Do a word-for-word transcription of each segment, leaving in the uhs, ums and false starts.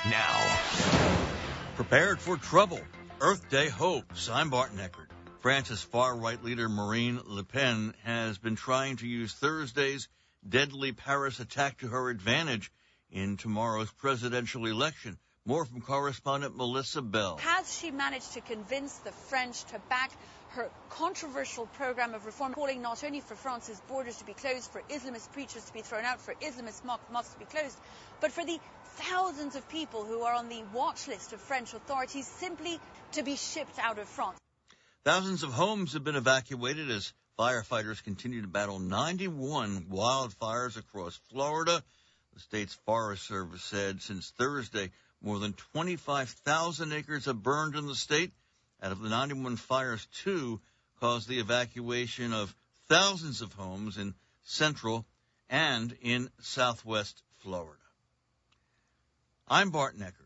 now. Prepared for trouble. Earth Day hopes. I'm Barton Eckert. France's far-right leader Marine Le Pen has been trying to use Thursday's deadly Paris attack to her advantage in tomorrow's presidential election. More from correspondent Melissa Bell. Has she managed to convince the French to back her controversial program of reform, calling not only for France's borders to be closed, for Islamist preachers to be thrown out, for Islamist mosques to be closed, but for the thousands of people who are on the watch list of French authorities simply to be shipped out of France? Thousands of homes have been evacuated as firefighters continue to battle ninety-one wildfires across Florida. The state's Forest Service said since Thursday, more than twenty-five thousand acres have burned in the state. Out of the ninety-one fires, two caused the evacuation of thousands of homes in central and in southwest Florida. I'm Barton Eckert.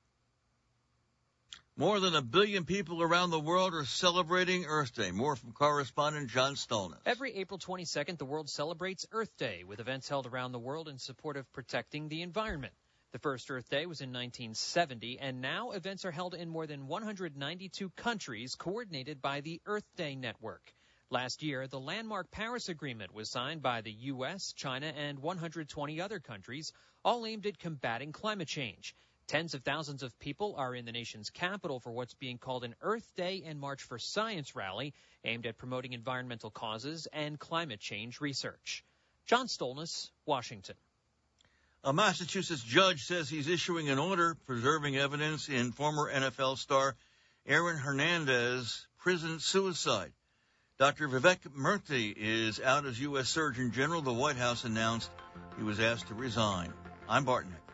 More than a billion people around the world are celebrating Earth Day. More from correspondent John Stolness. Every April twenty-second, the world celebrates Earth Day, with events held around the world in support of protecting the environment. The first Earth Day was in nineteen seventy, and now events are held in more than one hundred ninety-two countries, coordinated by the Earth Day Network. Last year, the landmark Paris Agreement was signed by the U S, China, and one hundred twenty other countries, all aimed at combating climate change. Tens of thousands of people are in the nation's capital for what's being called an Earth Day and March for Science rally, aimed at promoting environmental causes and climate change research. John Stolness, Washington. A Massachusetts judge says he's issuing an order preserving evidence in former N F L star Aaron Hernandez's prison suicide. Doctor Vivek Murthy is out as U S Surgeon General. The White House announced he was asked to resign. I'm Barton Eckert.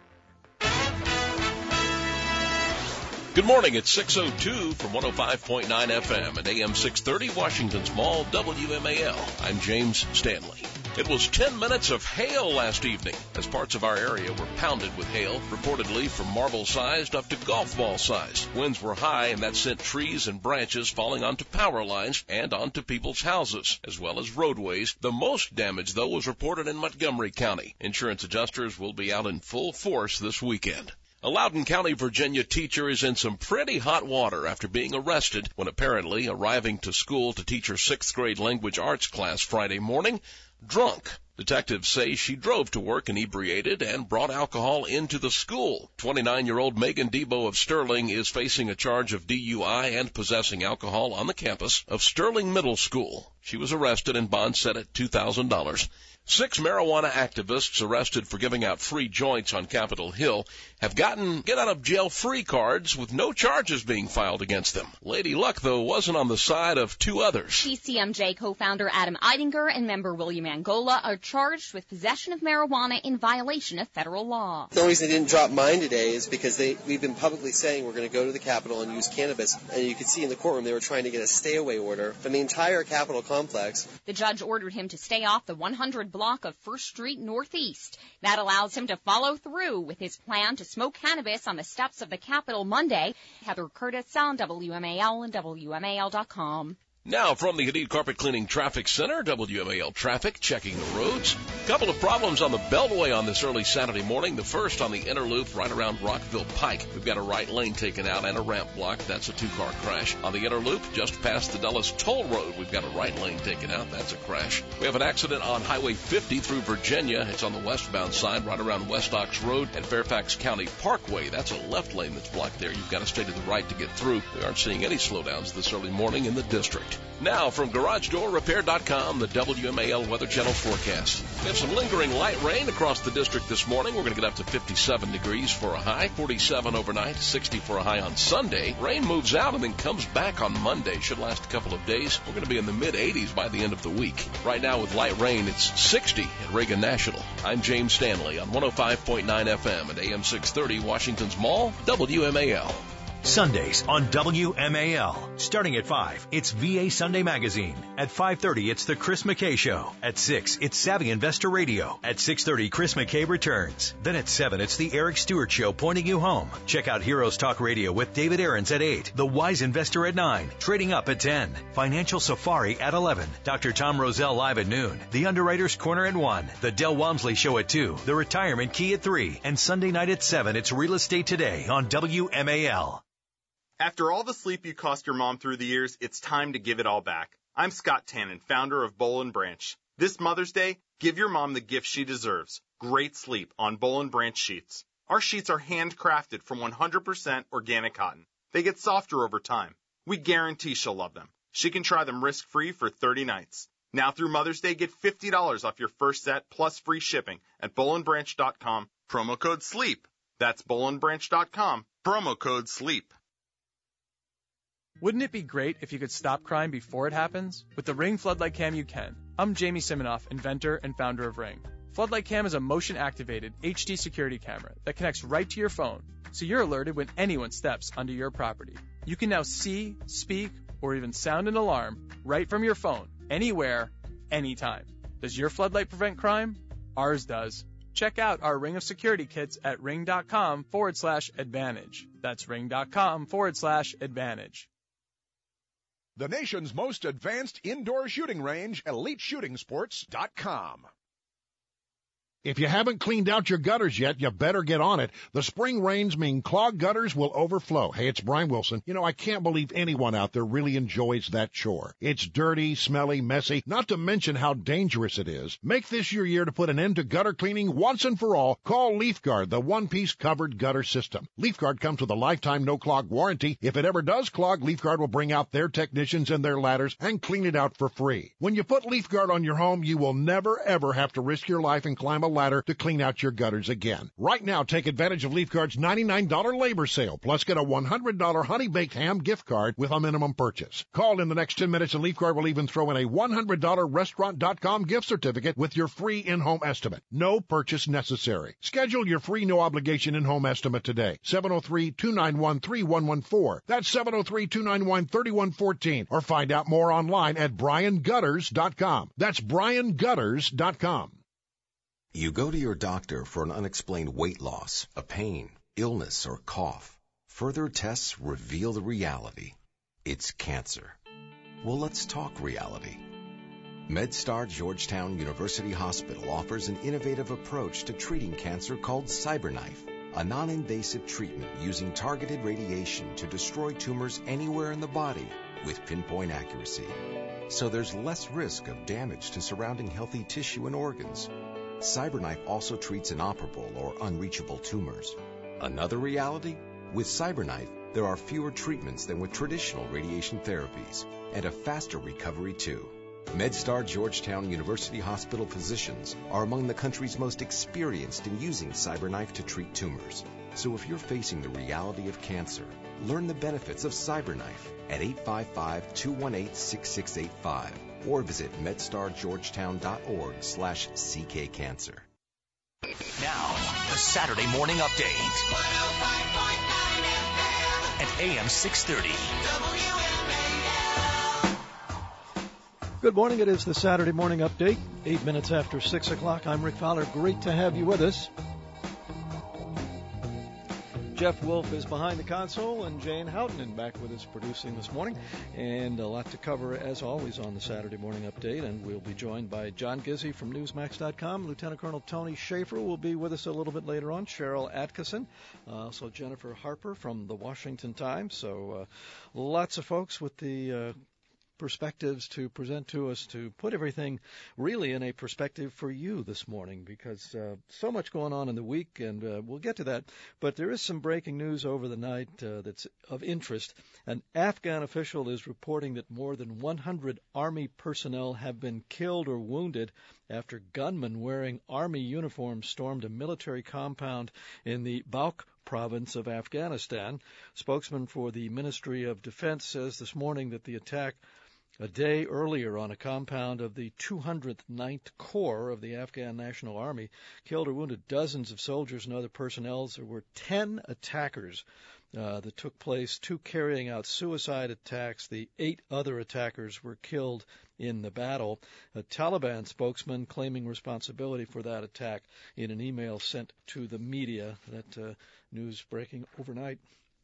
Good morning. It's six oh two from one oh five point nine F M and A M six thirty, Washington's Mall, W M A L. I'm James Stanley. It was ten minutes of hail last evening as parts of our area were pounded with hail, reportedly from marble-sized up to golf ball-sized. Winds were high, and that sent trees and branches falling onto power lines and onto people's houses, as well as roadways. The most damage, though, was reported in Montgomery County. Insurance adjusters will be out in full force this weekend. A Loudoun County, Virginia teacher is in some pretty hot water after being arrested when apparently arriving to school to teach her sixth grade language arts class Friday morning drunk. Detectives say she drove to work inebriated and brought alcohol into the school. twenty-nine-year-old Megan Debo of Sterling is facing a charge of D U I and possessing alcohol on the campus of Sterling Middle School. She was arrested and bond set at two thousand dollars. Six marijuana activists arrested for giving out free joints on Capitol Hill have gotten get-out-of-jail-free cards with no charges being filed against them. Lady Luck, though, wasn't on the side of two others. C C M J co-founder Adam Eidinger and member William Angola are charged with possession of marijuana in violation of federal law. The only reason they didn't drop mine today is because they we've been publicly saying we're going to go to the Capitol and use cannabis. And you could see in the courtroom they were trying to get a stay-away order from the entire Capitol complex. The judge ordered him to stay off the one hundred block of First Street Northeast. That allows him to follow through with his plan to smoke cannabis on the steps of the Capitol Monday. Heather Curtis on W M A L and W M A L dot com. Now from the Hadid Carpet Cleaning Traffic Center, W M A L Traffic, checking the roads. Couple of problems on the Beltway on this early Saturday morning. The first on the inner loop right around Rockville Pike. We've got a right lane taken out and a ramp block. That's a two-car crash. On the inner loop, just past the Dulles Toll Road, we've got a right lane taken out. That's a crash. We have an accident on Highway fifty through Virginia. It's on the westbound side right around West Ox Road and Fairfax County Parkway. That's a left lane that's blocked there. You've got to stay to the right to get through. We aren't seeing any slowdowns this early morning in the district. Now, from Garage Door Repair dot com, the W M A L Weather Channel forecast. We have some lingering light rain across the district this morning. We're going to get up to fifty-seven degrees for a high, forty-seven overnight, sixty for a high on Sunday. Rain moves out and then comes back on Monday. Should last a couple of days. We're going to be in the mid-eighties by the end of the week. Right now with light rain, it's sixty at Reagan National. I'm James Stanley on one oh five point nine F M and A M six thirty, Washington's Mall, W M A L. Sundays on W M A L. Starting at five, it's V A Sunday Magazine. At five thirty, it's the Chris McKay Show. At six, it's Savvy Investor Radio. At six thirty, Chris McKay returns. Then at seven, it's the Eric Stewart Show pointing you home. Check out Heroes Talk Radio with David Aarons at eight. The Wise Investor at nine. Trading Up at ten. Financial Safari at eleven. Doctor Tom Roselle live at noon. The Underwriter's Corner at one. The Del Walmsley Show at two. The Retirement Key at three. And Sunday night at seven, it's Real Estate Today on W M A L. After all the sleep you cost your mom through the years, it's time to give it all back. I'm Scott Tannen, founder of Boll and Branch. This Mother's Day, give your mom the gift she deserves, great sleep on Boll and Branch sheets. Our sheets are handcrafted from one hundred percent organic cotton. They get softer over time. We guarantee she'll love them. She can try them risk-free for thirty nights. Now through Mother's Day, get fifty dollars off your first set plus free shipping at boll and branch dot com, promo code SLEEP. That's boll and branch dot com, promo code SLEEP. Wouldn't it be great if you could stop crime before it happens? With the Ring Floodlight Cam, you can. I'm Jamie Siminoff, inventor and founder of Ring. Floodlight Cam is a motion-activated H D security camera that connects right to your phone, so you're alerted when anyone steps onto your property. You can now see, speak, or even sound an alarm right from your phone, anywhere, anytime. Does your floodlight prevent crime? Ours does. Check out our Ring of Security kits at ring.com forward slash advantage. That's ring.com forward slash advantage. The nation's most advanced indoor shooting range, elite shooting sports dot com. If you haven't cleaned out your gutters yet, you better get on it. The spring rains mean clogged gutters will overflow. Hey, it's Brian Wilson. You know, I can't believe anyone out there really enjoys that chore. It's dirty, smelly, messy, not to mention how dangerous it is. Make this your year to put an end to gutter cleaning once and for all. Call LeafGuard, the one-piece covered gutter system. LeafGuard comes with a lifetime no-clog warranty. If it ever does clog, LeafGuard will bring out their technicians and their ladders and clean it out for free. When you put LeafGuard on your home, you will never, ever have to risk your life and climb a ladder to clean out your gutters again. Right now, take advantage of LeafGuard's ninety-nine dollars labor sale, plus get a one hundred dollars Honey Baked Ham gift card with a minimum purchase. Call in the next ten minutes and LeafGuard will even throw in a one hundred dollars restaurant dot com gift certificate with your free in-home estimate. No purchase necessary. Schedule your free no-obligation in-home estimate today. seven oh three, two nine one, three one one four. That's seven oh three, two nine one, three one one four. Or find out more online at brian gutters dot com. That's brian gutters dot com. You go to your doctor for an unexplained weight loss, a pain, illness, or cough. Further tests reveal the reality. It's cancer. Well, let's talk reality. MedStar Georgetown University Hospital offers an innovative approach to treating cancer called CyberKnife, a non-invasive treatment using targeted radiation to destroy tumors anywhere in the body with pinpoint accuracy. So there's less risk of damage to surrounding healthy tissue and organs. CyberKnife also treats inoperable or unreachable tumors. Another reality? With CyberKnife, there are fewer treatments than with traditional radiation therapies, and a faster recovery too. MedStar Georgetown University Hospital physicians are among the country's most experienced in using CyberKnife to treat tumors. So if you're facing the reality of cancer, learn the benefits of CyberKnife at eight five five, two one eight, six six eight five or visit medstar georgetown dot org slash C K cancer. Now, the Saturday Morning Update at A M six thirty. Good morning. It is the Saturday Morning Update. Eight minutes after six o'clock. I'm Rick Fowler. Great to have you with us. Jeff Wolf is behind the console, and Jane Houghton back with us producing this morning. And a lot to cover, as always, on the Saturday Morning Update. And we'll be joined by John Gizzi from Newsmax dot com. Lieutenant Colonel Tony Schaefer will be with us a little bit later on. Cheryl Atkinson. Uh, also Jennifer Harper from the Washington Times. So uh, lots of folks with the uh, perspectives to present to us to put everything really in a perspective for you this morning, because uh, so much going on in the week, and uh, we'll get to that. But there is some breaking news over the night uh, that's of interest. An Afghan official is reporting that more than one hundred Army personnel have been killed or wounded after gunmen wearing Army uniforms stormed a military compound in the Balkh province of Afghanistan. Spokesman for the Ministry of Defense says this morning that the attack a day earlier on a compound of the two hundred ninth Corps of the Afghan National Army, killed or wounded dozens of soldiers and other personnel. There were ten attackers uh, that took place, two carrying out suicide attacks. The eight other attackers were killed in the battle. A Taliban spokesman claiming responsibility for that attack in an email sent to the media. That uh, news breaking overnight.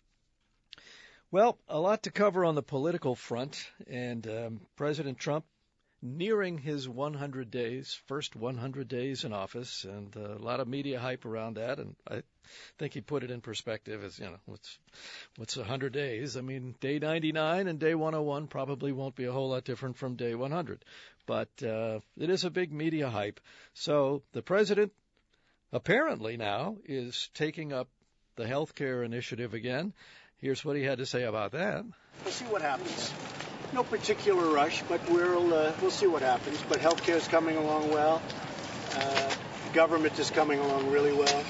Well, a lot to cover on the political front, and um, President Trump nearing his one hundred days, first one hundred days in office, and uh, a lot of media hype around that, and I think he put it in perspective as, you know, what's what's one hundred days? I mean, day ninety-nine and day one oh one probably won't be a whole lot different from day one hundred, but uh, it is a big media hype. So the president apparently now is taking up the health care initiative again. Here's what he had to say about that. We'll see what happens. No particular rush, but we'll uh, we'll see what happens. But healthcare is coming along well. Uh, government is coming along really well.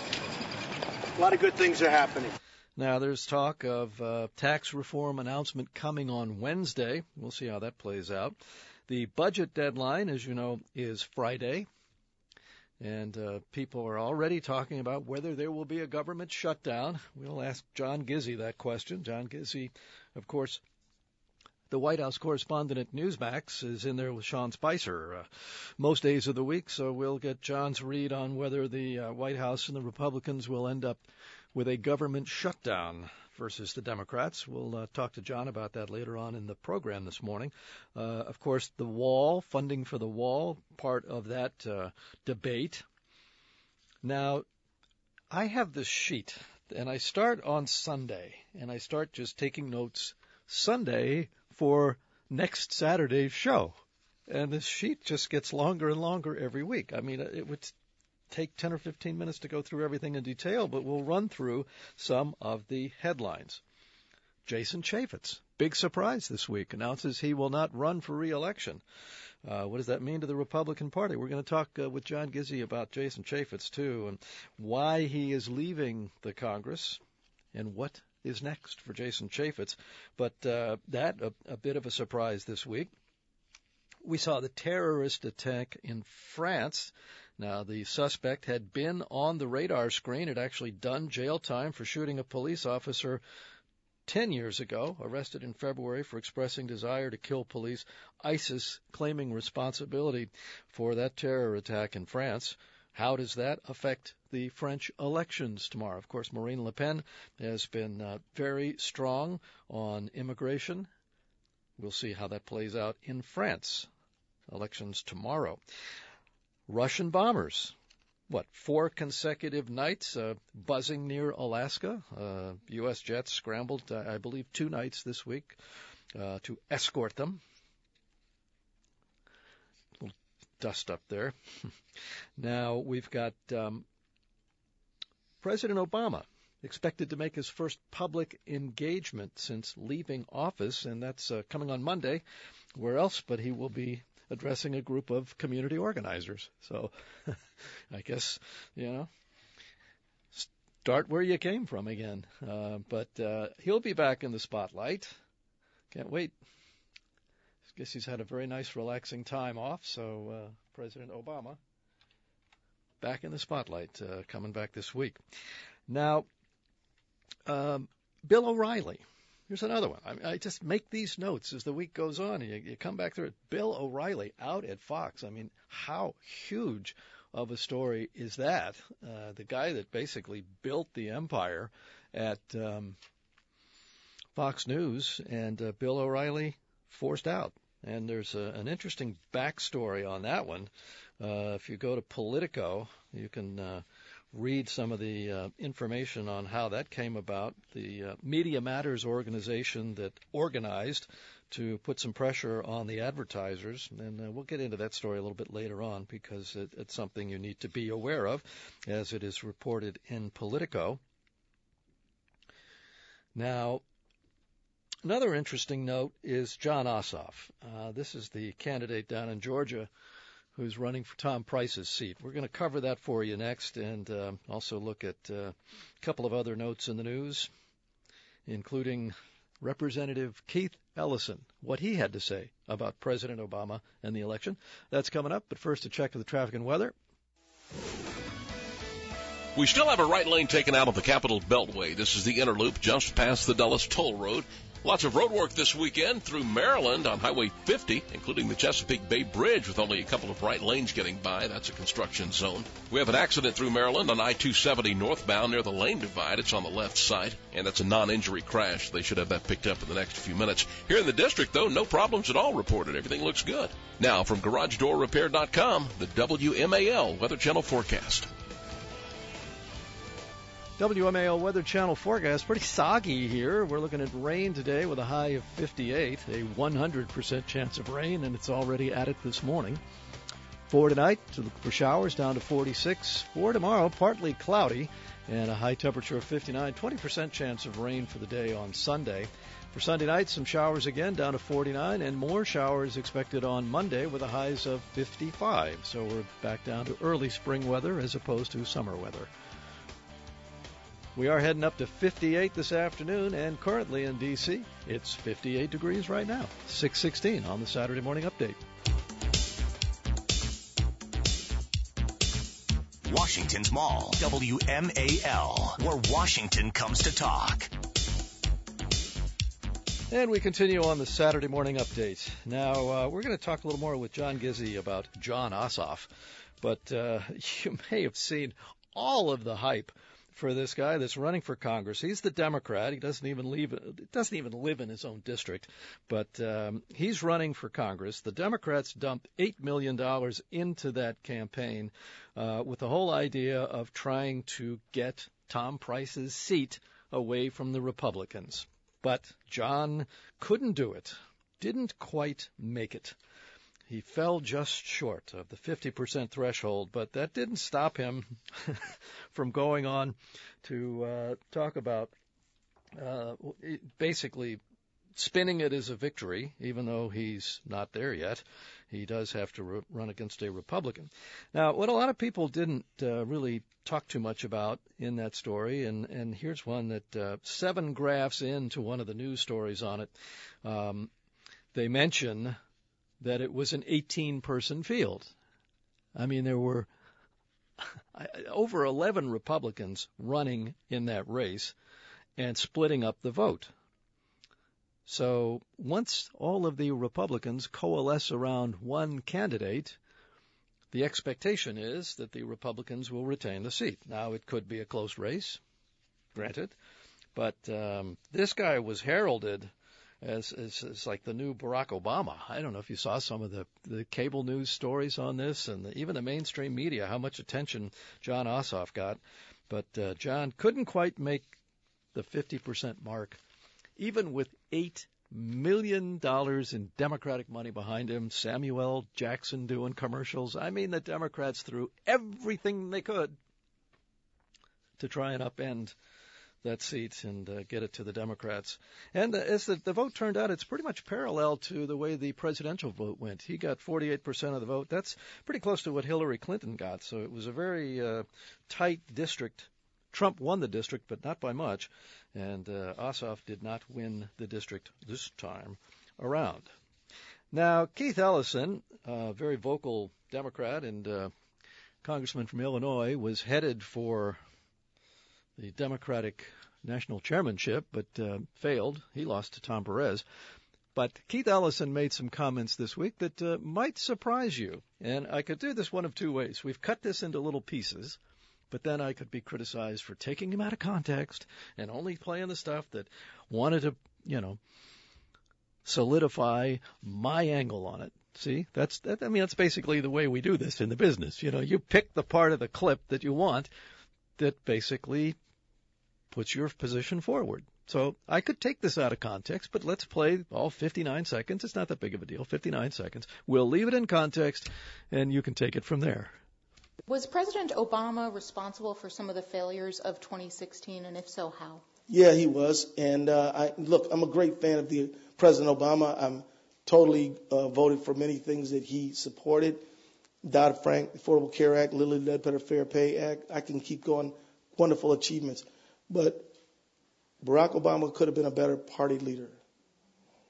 A lot of good things are happening. Now, there's talk of uh, tax reform announcement coming on Wednesday. We'll see how that plays out. The budget deadline, as you know, is Friday. And uh, people are already talking about whether there will be a government shutdown. We'll ask John Gizzi that question. John Gizzi, of course, the White House correspondent at Newsmax, is in there with Sean Spicer uh, most days of the week. So we'll get John's read on whether the uh, White House and the Republicans will end up with a government shutdown versus the Democrats. We'll uh, talk to John about that later on in the program this morning. Uh, of course, the wall, funding for the wall, part of that uh, debate. Now, I have this sheet, and I start on Sunday, and I start just taking notes Sunday for next Saturday's show. And this sheet just gets longer and longer every week. I mean, it would take ten or fifteen minutes to go through everything in detail, but we'll run through some of the headlines. Jason Chaffetz, big surprise this week, announces he will not run for re-election. Uh, what does that mean to the Republican Party? We're going to talk uh, with John Gizzi about Jason Chaffetz, too, and why he is leaving the Congress and what is next for Jason Chaffetz. But uh, that, a, a bit of a surprise this week. We saw the terrorist attack in France. Now, the suspect had been on the radar screen, had actually done jail time for shooting a police officer ten years ago, arrested in February for expressing desire to kill police. ISIS claiming responsibility for that terror attack in France. How does that affect the French elections tomorrow? Of course, Marine Le Pen has been uh, very strong on immigration. We'll see how that plays out in France. Elections tomorrow. Russian bombers. What, four consecutive nights uh, buzzing near Alaska? Uh, U S jets scrambled, uh, I believe, two nights this week uh, to escort them. A little dust up there. Now we've got um, President Obama expected to make his first public engagement since leaving office, and that's uh, coming on Monday. Where else but he will be addressing a group of community organizers. So I guess, you know, start where you came from again. Uh, but uh, he'll be back in the spotlight. Can't wait. I guess he's had a very nice, relaxing time off. So uh, President Obama back in the spotlight, uh, coming back this week. Now, um, Bill O'Reilly. Here's another one. I, mean, I just make these notes as the week goes on, and you, you come back through it. Bill O'Reilly out at Fox. I mean, how huge of a story is that? Uh, the guy that basically built the empire at um, Fox News, and uh, Bill O'Reilly forced out. And there's a, an interesting backstory on that one. Uh, if you go to Politico, you can uh, read some of the uh, information on how that came about. The uh, Media Matters organization that organized to put some pressure on the advertisers, and uh, we'll get into that story a little bit later on because it, it's something you need to be aware of as it is reported in Politico. Now, another interesting note is Jon Ossoff. Uh, this is the candidate down in Georgia who's running for Tom Price's seat. We're going to cover that for you next, and uh, also look at uh, a couple of other notes in the news, including Representative Keith Ellison, what he had to say about President Obama and the election. That's coming up, but first a check of the traffic and weather. We still have a right lane taken out of the Capitol Beltway. This is the inner loop just past the Dulles Toll Road. Lots of road work this weekend through Maryland on Highway fifty, including the Chesapeake Bay Bridge with only a couple of right lanes getting by. That's a construction zone. We have an accident through Maryland on I two seventy northbound near the lane divide. It's on the left side, and that's a non-injury crash. They should have that picked up in the next few minutes. Here in the district, though, no problems at all reported. Everything looks good. Now, from Garage Door Repair dot com, the W M A L Weather Channel forecast. W M A L Weather Channel forecast, pretty soggy here. We're looking at rain today with a high of fifty-eight, a one hundred percent chance of rain, and it's already at it this morning. For tonight, to look for showers down to forty-six. For tomorrow, partly cloudy and a high temperature of fifty-nine, twenty percent chance of rain for the day on Sunday. For Sunday night, some showers again down to forty-nine, and more showers expected on Monday with a highs of fifty-five. So we're back down to early spring weather as opposed to summer weather. We are heading up to fifty-eight this afternoon, and currently in D C, it's fifty-eight degrees right now. six sixteen on the Saturday Morning Update. Washington's Mall, W M A L, where Washington comes to talk. And we continue on the Saturday Morning Update. Now, uh, we're going to talk a little more with John Gizzi about Jon Ossoff, but uh, you may have seen all of the hype for this guy that's running for Congress. He's the Democrat. He doesn't even leave, doesn't even live in his own district, but um, he's running for Congress. The Democrats dumped eight million dollars into that campaign uh, with the whole idea of trying to get Tom Price's seat away from the Republicans. But John couldn't do it, didn't quite make it. He fell just short of the fifty percent threshold, but that didn't stop him from going on to uh, talk about uh, basically spinning it as a victory, even though he's not there yet. He does have to re- run against a Republican. Now, what a lot of people didn't uh, really talk too much about in that story, and, and here's one that uh, seven graphs into one of the news stories on it, um, they mention that it was an eighteen-person field. I mean, there were over eleven Republicans running in that race and splitting up the vote. So once all of the Republicans coalesce around one candidate, the expectation is that the Republicans will retain the seat. Now, it could be a close race, granted, but um, this guy was heralded As, as, as like the new Barack Obama. I don't know if you saw some of the, the cable news stories on this and the, even the mainstream media, how much attention Jon Ossoff got. But uh, John couldn't quite make the fifty percent mark, even with eight million dollars in Democratic money behind him, Samuel Jackson doing commercials. I mean, the Democrats threw everything they could to try and upend that seat and uh, get it to the Democrats. And uh, as the, the vote turned out, it's pretty much parallel to the way the presidential vote went. He got forty-eight percent of the vote. That's pretty close to what Hillary Clinton got. So it was a very uh, tight district. Trump won the district, but not by much. And uh, Ossoff did not win the district this time around. Now, Keith Ellison, a very vocal Democrat and uh, congressman from Illinois, was headed for the Democratic national chairmanship, but uh, failed. He lost to Tom Perez. But Keith Ellison made some comments this week that uh, might surprise you. And I could do this one of two ways. We've cut this into little pieces, but then I could be criticized for taking him out of context and only playing the stuff that wanted to, you know, solidify my angle on it. See, that's that, I mean, that's basically the way we do this in the business. You know, you pick the part of the clip that you want that basically puts your position forward. So I could take this out of context, but let's play all fifty-nine seconds. It's not that big of a deal, fifty-nine seconds. We'll leave it in context, and you can take it from there. Was President Obama responsible for some of the failures of twenty sixteen, and if so, how? Yeah, he was. And uh, I look, I'm a great fan of the President Obama. I'm totally uh, voted for many things that he supported. Dodd-Frank, Affordable Care Act, Lilly Ledbetter Fair Pay Act. I can keep going. Wonderful achievements. But Barack Obama could have been a better party leader.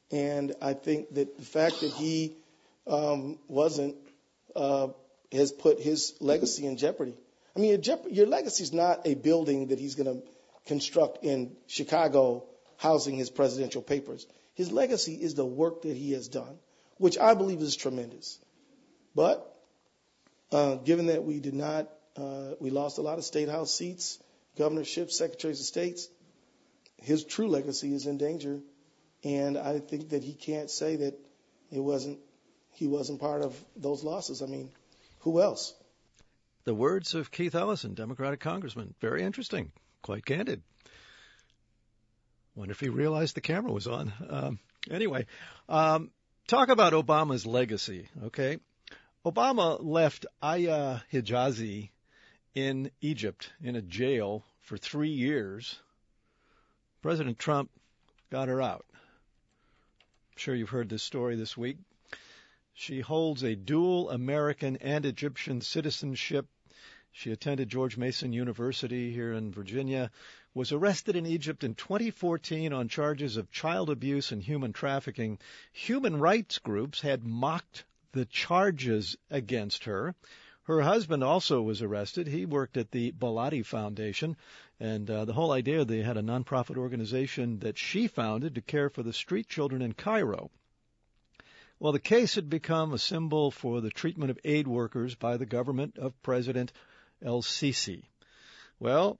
And I think that the fact that he um, wasn't uh, has put his legacy in jeopardy. I mean, your, jep- your legacy is not a building that he's going to construct in Chicago housing his presidential papers. His legacy is the work that he has done, which I believe is tremendous. But uh, given that we did not, uh, we lost a lot of state house seats, governorships, secretaries of states, his true legacy is in danger. And I think that he can't say that it wasn't, he wasn't part of those losses. I mean, who else? The words of Keith Ellison, Democratic congressman. Very interesting, quite candid. Wonder if he realized the camera was on. Um, anyway, um, talk about Obama's legacy, okay? Obama left Aya Hijazi in Egypt in a jail for three years. President Trump got her out. I'm sure you've heard this story this week. She holds a dual American and Egyptian citizenship. She attended George Mason University here in Virginia, was arrested in Egypt in twenty fourteen on charges of child abuse and human trafficking. Human rights groups had mocked the charges against her. Her husband also was arrested. He worked at the Baladi Foundation, and uh, the whole idea, they had a nonprofit organization that she founded to care for the street children in Cairo. Well, the case had become a symbol for the treatment of aid workers by the government of President El-Sisi. Well,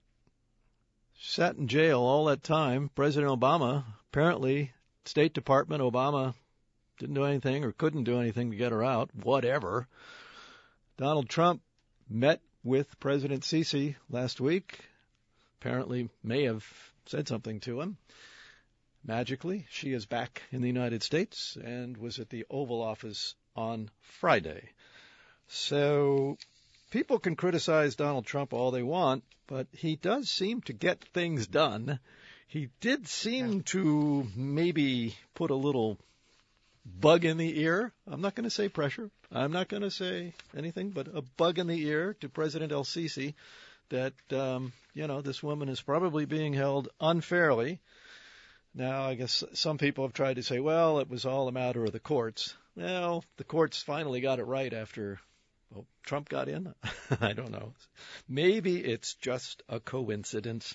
sat in jail all that time. President Obama, apparently, State Department, Obama didn't do anything or couldn't do anything to get her out, whatever. Donald Trump met with President Sisi last week, apparently may have said something to him. Magically, she is back in the United States and was at the Oval Office on Friday. So people can criticize Donald Trump all they want, but he does seem to get things done. He did seem to maybe put a little bug in the ear. I'm not going to say pressure. I'm not going to say anything, but a bug in the ear to President El-Sisi that, um, you know, this woman is probably being held unfairly. Now, I guess some people have tried to say, well, it was all a matter of the courts. Well, the courts finally got it right after well, Trump got in. I don't know. Maybe it's just a coincidence.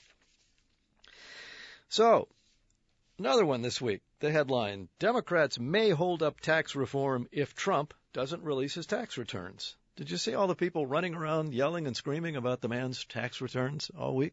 So, another one this week. The headline, Democrats may hold up tax reform if Trump doesn't release his tax returns. Did you see all the people running around yelling and screaming about the man's tax returns all week?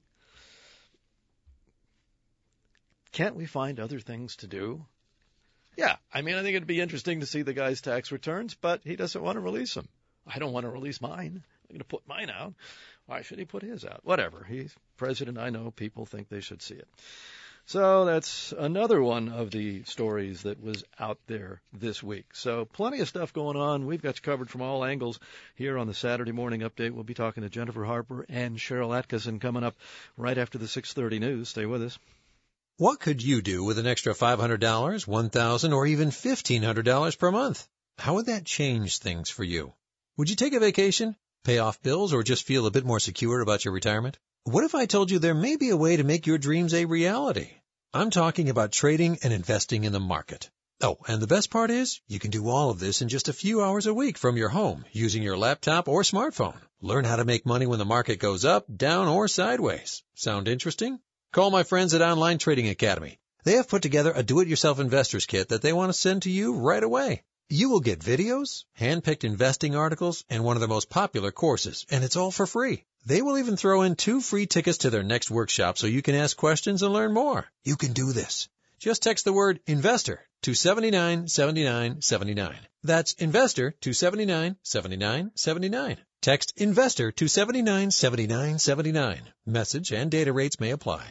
Can't we find other things to do? Yeah, I mean, I think it'd be interesting to see the guy's tax returns, but he doesn't want to release them. I don't want to release mine. I'm going to put mine out. Why should he put his out? Whatever. He's president. I know people think they should see it. So that's another one of the stories that was out there this week. So plenty of stuff going on. We've got you covered from all angles here on the Saturday Morning Update. We'll be talking to Jennifer Harper and Cheryl Atkinson coming up right after the six thirty news. Stay with us. What could you do with an extra five hundred dollars, one thousand dollars, or even fifteen hundred dollars per month? How would that change things for you? Would you take a vacation, pay off bills, or just feel a bit more secure about your retirement? What if I told you there may be a way to make your dreams a reality? I'm talking about trading and investing in the market. Oh, and the best part is, you can do all of this in just a few hours a week from your home, using your laptop or smartphone. Learn how to make money when the market goes up, down, or sideways. Sound interesting? Call my friends at Online Trading Academy. They have put together a do-it-yourself investors kit that they want to send to you right away. You will get videos, hand-picked investing articles, and one of the most popular courses, and it's all for free. They will even throw in two free tickets to their next workshop so you can ask questions and learn more. You can do this. Just text the word INVESTOR to seven nine seven nine seven nine. That's INVESTOR to seven nine seven nine seven nine. Text INVESTOR to seven nine seven nine seven nine. Message and data rates may apply.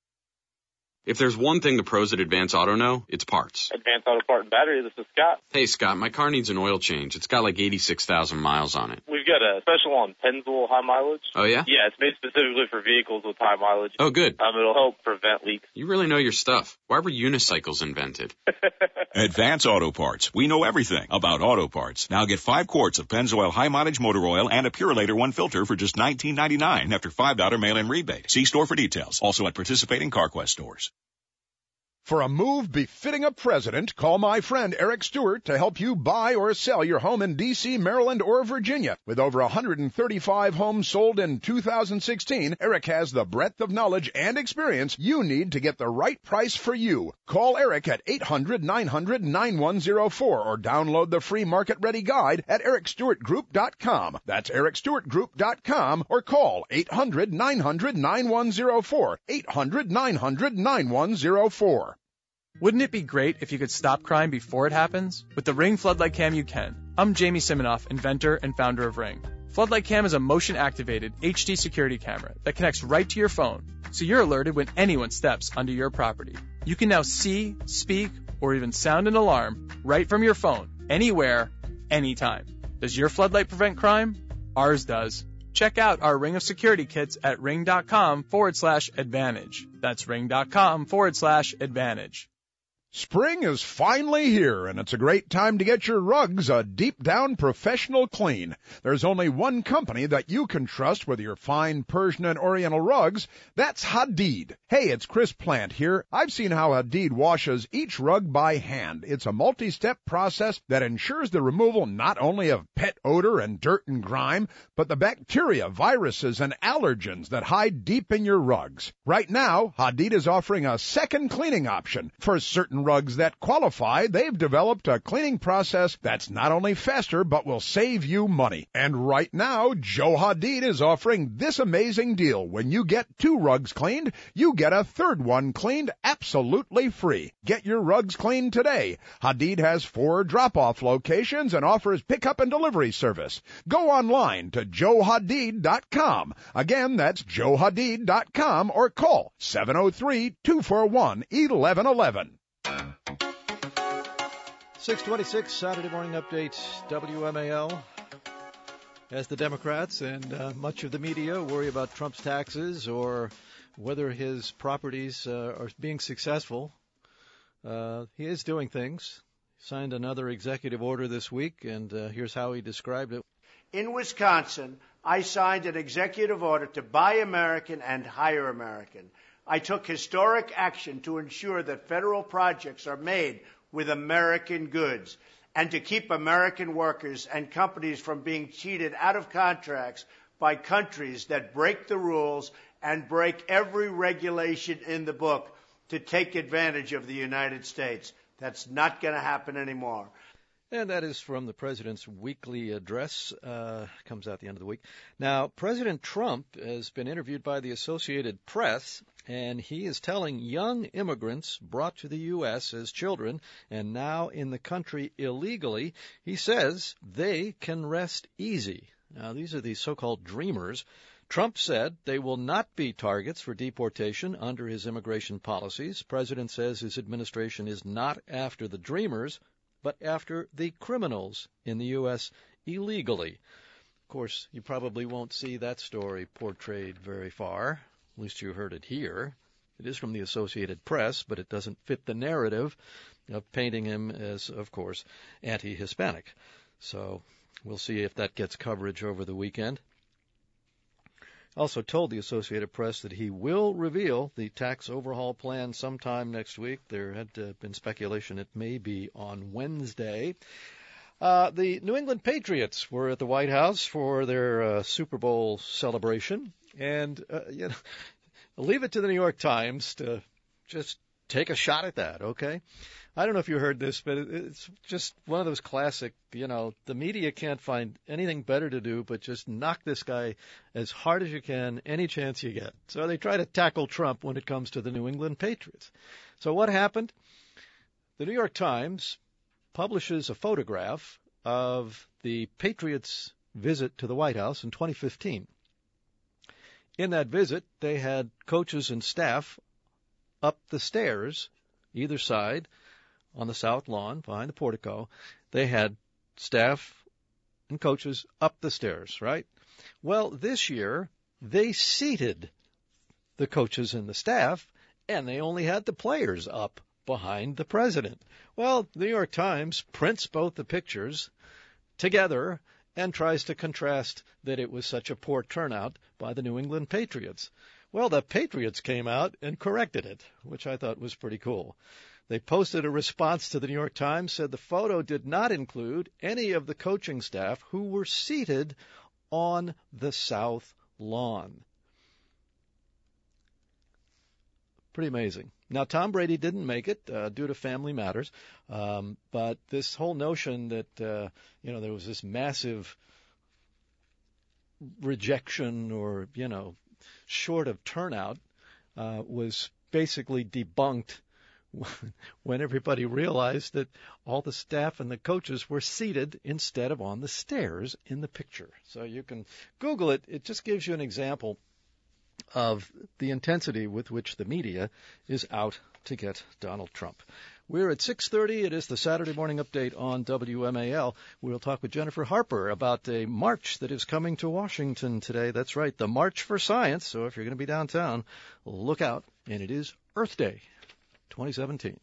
If there's one thing the pros at Advance Auto know, it's parts. Advance Auto Part and Battery, this is Scott. Hey, Scott, my car needs an oil change. It's got like eighty-six thousand miles on it. We've got a special on Pennzoil high mileage. Oh, yeah? Yeah, it's made specifically for vehicles with high mileage. Oh, good. Um, it'll help prevent leaks. You really know your stuff. Why were unicycles invented? Advance Auto Parts. We know everything about auto parts. Now get five quarts of Pennzoil high mileage motor oil and a Purelator one filter for just nineteen ninety-nine after five dollars mail-in rebate. See store for details. Also at participating CarQuest stores. For a move befitting a president, call my friend Eric Stewart to help you buy or sell your home in D C, Maryland, or Virginia. With over one hundred thirty-five homes sold in two thousand sixteen, Eric has the breadth of knowledge and experience you need to get the right price for you. Call Eric at eight hundred, nine hundred, nine one zero four or download the free Market Ready Guide at eric stewart group dot com. That's eric stewart group dot com or call eight hundred, nine hundred, nine one zero four, eight hundred, nine hundred, nine one zero four. Wouldn't it be great if you could stop crime before it happens? With the Ring Floodlight Cam, you can. I'm Jamie Siminoff, inventor and founder of Ring. Floodlight Cam is a motion-activated H D security camera that connects right to your phone, so you're alerted when anyone steps onto your property. You can now see, speak, or even sound an alarm right from your phone, anywhere, anytime. Does your floodlight prevent crime? Ours does. Check out our Ring of Security kits at ring.com forward slash advantage. That's ring.com forward slash advantage. Spring is finally here, and it's a great time to get your rugs a deep-down professional clean. There's only one company that you can trust with your fine Persian and Oriental rugs. That's Hadid. Hey, it's Chris Plant here. I've seen how Hadid washes each rug by hand. It's a multi-step process that ensures the removal not only of pet odor and dirt and grime, but the bacteria, viruses, and allergens that hide deep in your rugs. Right now, Hadid is offering a second cleaning option. For certain rugs that qualify, they've developed a cleaning process that's not only faster but will save you money. And right now, Joe Hadid is offering this amazing deal. When you get two rugs cleaned, you get a third one cleaned absolutely free. Get your rugs cleaned today. Hadid has four drop-off locations and offers pickup and delivery service. Go online to joe hadid dot com. Again, that's joe hadid dot com or call seven oh three, two four one, one one one one. six twenty-six Saturday Morning Update, W M A L. As the Democrats and uh, much of the media worry about Trump's taxes or whether his properties uh, are being successful, uh, he is doing things. Signed another executive order this week, and uh, here's how he described it. In Wisconsin, I signed an executive order to buy American and hire American. I took historic action to ensure that federal projects are made with American goods and to keep American workers and companies from being cheated out of contracts by countries that break the rules and break every regulation in the book to take advantage of the United States. That's not going to happen anymore. And that is from the president's weekly address. Uh, comes out at the end of the week. Now, President Trump has been interviewed by the Associated Press, and he is telling young immigrants brought to the U S as children and now in the country illegally, he says they can rest easy. Now, these are the so-called dreamers. Trump said they will not be targets for deportation under his immigration policies. The president says his administration is not after the dreamers, but after the criminals in the U S illegally. Of course, you probably won't see that story portrayed very far. At least you heard it here. It is from the Associated Press, but it doesn't fit the narrative of painting him as, of course, anti-Hispanic. So we'll see if that gets coverage over the weekend. Also told the Associated Press that he will reveal the tax overhaul plan sometime next week. There had uh, been speculation it may be on Wednesday. Uh, the New England Patriots were at the White House for their uh, Super Bowl celebration. And, uh, you know, leave it to the New York Times to just take a shot at that, okay? I don't know if you heard this, but it's just one of those classic, you know, the media can't find anything better to do but just knock this guy as hard as you can, any chance you get. So they try to tackle Trump when it comes to the New England Patriots. So what happened? The New York Times publishes a photograph of the Patriots' visit to the White House in twenty fifteen. In that visit, they had coaches and staff up the stairs, either side, on the south lawn, behind the portico. They had staff and coaches up the stairs, right? Well, this year, they seated the coaches and the staff, and they only had the players up behind the president. Well, the New York Times prints both the pictures together and tries to contrast that it was such a poor turnout by the New England Patriots. Well, the Patriots came out and corrected it, which I thought was pretty cool. They posted a response to the New York Times, said the photo did not include any of the coaching staff who were seated on the south lawn. Pretty amazing. Now, Tom Brady didn't make it uh, due to family matters, um, but this whole notion that, uh, you know, there was this massive rejection or, you know, short of turnout uh, was basically debunked when everybody realized that all the staff and the coaches were seated instead of on the stairs in the picture. So you can Google it. It just gives you an example of the intensity with which the media is out to get Donald Trump. We're at six thirty. It is the Saturday Morning Update on W M A L. We'll talk with Jennifer Harper about a march that is coming to Washington today. That's right, the March for Science. So if you're going to be downtown, look out. And it is Earth Day twenty seventeen.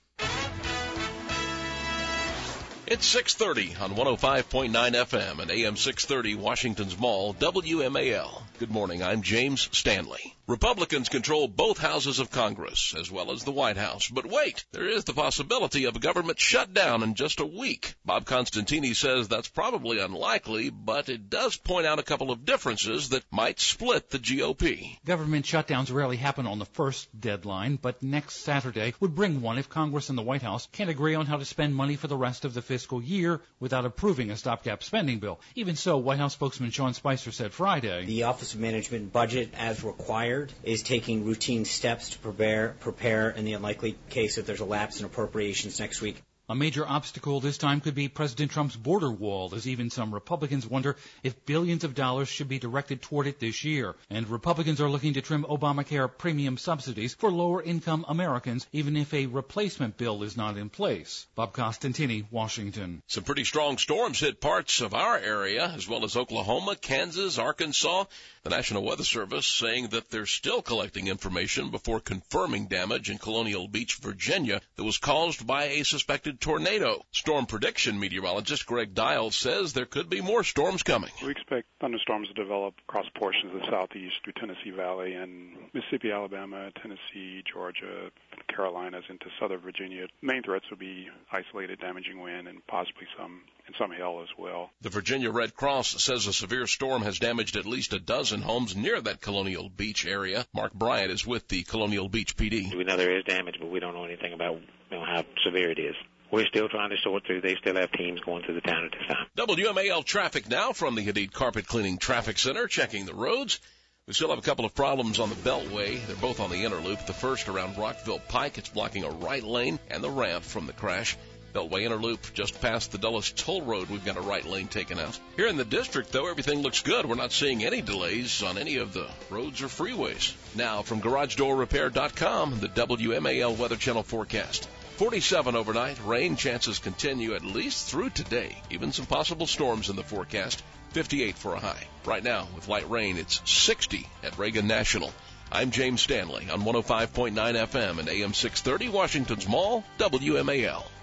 It's six thirty on one oh five point nine F M and A M six thirty Washington's Mall, W M A L. Good morning, I'm James Stanley. Republicans control both houses of Congress, as well as the White House. But wait, there is the possibility of a government shutdown in just a week. Bob Constantini says that's probably unlikely, but it does point out a couple of differences that might split the G O P. Government shutdowns rarely happen on the first deadline, but next Saturday would bring one if Congress and the White House can't agree on how to spend money for the rest of the fiscal year without approving a stopgap spending bill. Even so, White House spokesman Sean Spicer said Friday, the Office of Management budget, as required, is taking routine steps to prepare, prepare in the unlikely case that there's a lapse in appropriations next week. A major obstacle this time could be President Trump's border wall, as even some Republicans wonder if billions of dollars should be directed toward it this year. And Republicans are looking to trim Obamacare premium subsidies for lower-income Americans, even if a replacement bill is not in place. Bob Costantini, Washington. Some pretty strong storms hit parts of our area, as well as Oklahoma, Kansas, Arkansas. The National Weather Service saying that they're still collecting information before confirming damage in Colonial Beach, Virginia, that was caused by a suspected tornado. Storm prediction meteorologist Greg Dial says there could be more storms coming. We expect thunderstorms to develop across portions of the southeast through Tennessee Valley and Mississippi, Alabama, Tennessee, Georgia, Carolinas into southern Virginia. Main threats will be isolated damaging wind and possibly some and some hail as well. The Virginia Red Cross says a severe storm has damaged at least a dozen homes near that Colonial Beach area. Mark Bryant is with the Colonial Beach P D. We know there is damage, but we don't know anything about you know, how severe it is. We're still trying to sort through. They still have teams going through the town at this time. W M A L traffic now from the Hadid Carpet Cleaning Traffic Center, checking the roads. We still have a couple of problems on the Beltway. They're both on the inner loop. The first around Rockville Pike. It's blocking a right lane and the ramp from the crash. Beltway inner loop just past the Dulles Toll Road. We've got a right lane taken out. Here in the district, though, everything looks good. We're not seeing any delays on any of the roads or freeways. Now, from Garage Door Repair dot com, the W M A L Weather Channel forecast. forty-seven overnight. Rain chances continue at least through today. Even some possible storms in the forecast. fifty-eight for a high. Right now, with light rain, it's sixty at Reagan National. I'm James Stanley on one oh five point nine F M and A M six thirty, Washington's Mall, W M A L.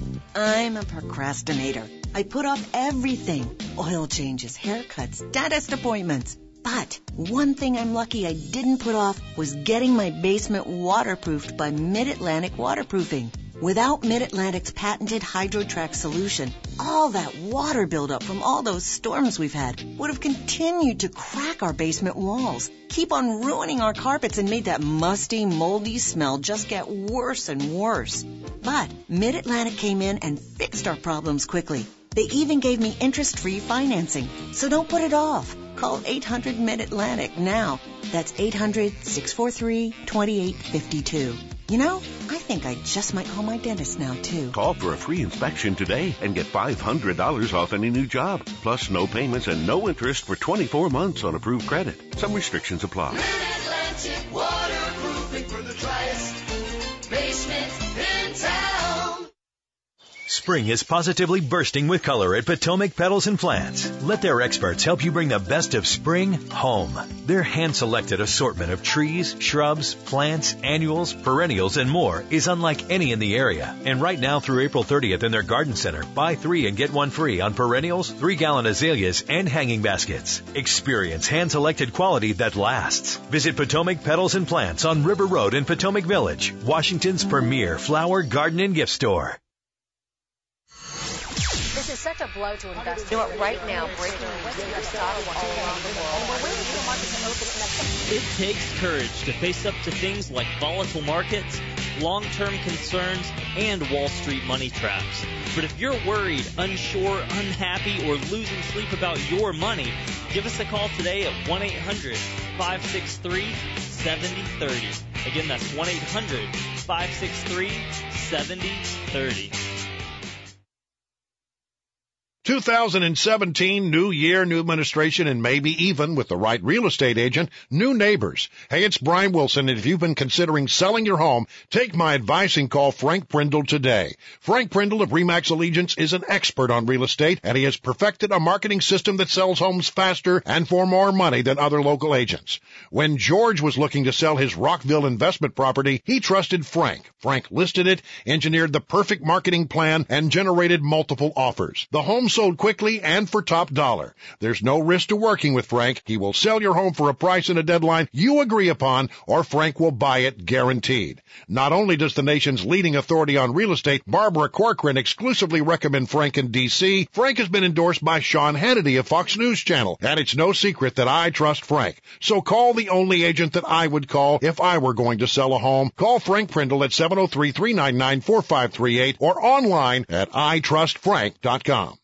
I'm a procrastinator. I put off everything. Oil changes, haircuts, dentist appointments. But one thing I'm lucky I didn't put off was getting my basement waterproofed by Mid-Atlantic Waterproofing. Without Mid-Atlantic's patented HydroTrack solution, all that water buildup from all those storms we've had would have continued to crack our basement walls, keep on ruining our carpets, and made that musty, moldy smell just get worse and worse. But Mid-Atlantic came in and fixed our problems quickly. They even gave me interest-free financing, so don't put it off. Call eight hundred Mid Atlantic now. That's eight hundred, six four three, two eight five two. You know, I think I just might call my dentist now, too. Call for a free inspection today and get five hundred dollars off any new job. Plus no payments and no interest for twenty-four months on approved credit. Some restrictions apply. Mid-Atlantic Waterproofing for the driest basement in town. Spring is positively bursting with color at Potomac Petals and Plants. Let their experts help you bring the best of spring home. Their hand-selected assortment of trees, shrubs, plants, annuals, perennials, and more is unlike any in the area. And right now through April thirtieth in their garden center, buy three and get one free on perennials, three-gallon azaleas, and hanging baskets. Experience hand-selected quality that lasts. Visit Potomac Petals and Plants on River Road in Potomac Village, Washington's premier flower, garden, and gift store. This is such a blow to investors. You know what, right now, breaking news in your stock all around the world. And we're waiting for the market to open. It takes courage to face up to things like volatile markets, long-term concerns, and Wall Street money traps. But if you're worried, unsure, unhappy, or losing sleep about your money, give us a call today at one eight hundred five six three seven zero three zero. Again, that's one eight hundred five six three seven zero three zero. two thousand seventeen, new year, new administration, and maybe even, with the right real estate agent, new neighbors. Hey, it's Brian Wilson, and if you've been considering selling your home, take my advice and call Frank Prindle today. Frank Prindle of Remax Allegiance is an expert on real estate, and he has perfected a marketing system that sells homes faster and for more money than other local agents. When George was looking to sell his Rockville investment property, he trusted Frank. Frank listed it, engineered the perfect marketing plan, and generated multiple offers. The home sold quickly and for top dollar. There's no risk to working with Frank. He will sell your home for a price and a deadline you agree upon, or Frank will buy it guaranteed. Not only does the nation's leading authority on real estate, Barbara Corcoran, exclusively recommend Frank in D C, Frank has been endorsed by Sean Hannity of Fox News Channel, and it's no secret that I trust Frank. So call the only agent that I would call if I were going to sell a home. Call Frank Prindle at seven oh three, three nine nine, four five three eight or online at i trust frank dot com.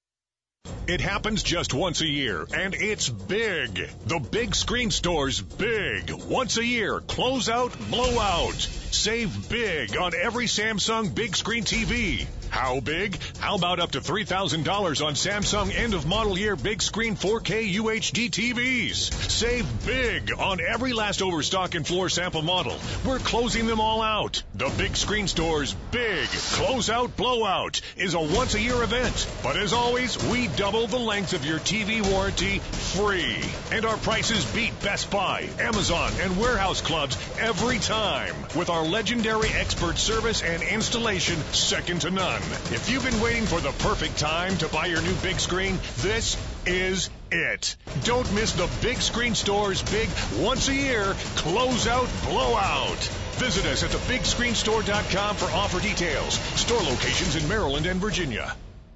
It happens just once a year, and it's big. The Big Screen Store's big. Once a year, closeout, blowout. Save big on every Samsung big screen T V. How big? How about up to three thousand dollars on Samsung end-of-model year big screen four K U H D T Vs. Save big on every last overstock and floor sample model. We're closing them all out. The Big Screen Store's big closeout blowout is a once-a-year event. But as always, we double the length of your T V warranty free. And our prices beat Best Buy, Amazon, and warehouse clubs every time. With our legendary expert service and installation second to none. If you've been waiting for the perfect time to buy your new big screen, this is it. Don't miss the Big Screen Store's big once-a-year closeout blowout. Visit us at the big screen store dot com for offer details. Store locations in Maryland and Virginia.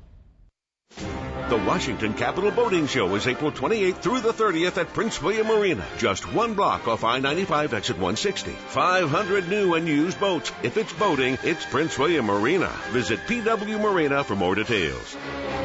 The Washington Capitol Boating Show is April twenty-eighth through the thirtieth at Prince William Marina, just one block off I ninety-five exit one sixty. five hundred new and used boats. If it's boating, it's Prince William Marina. Visit P W Marina for more details.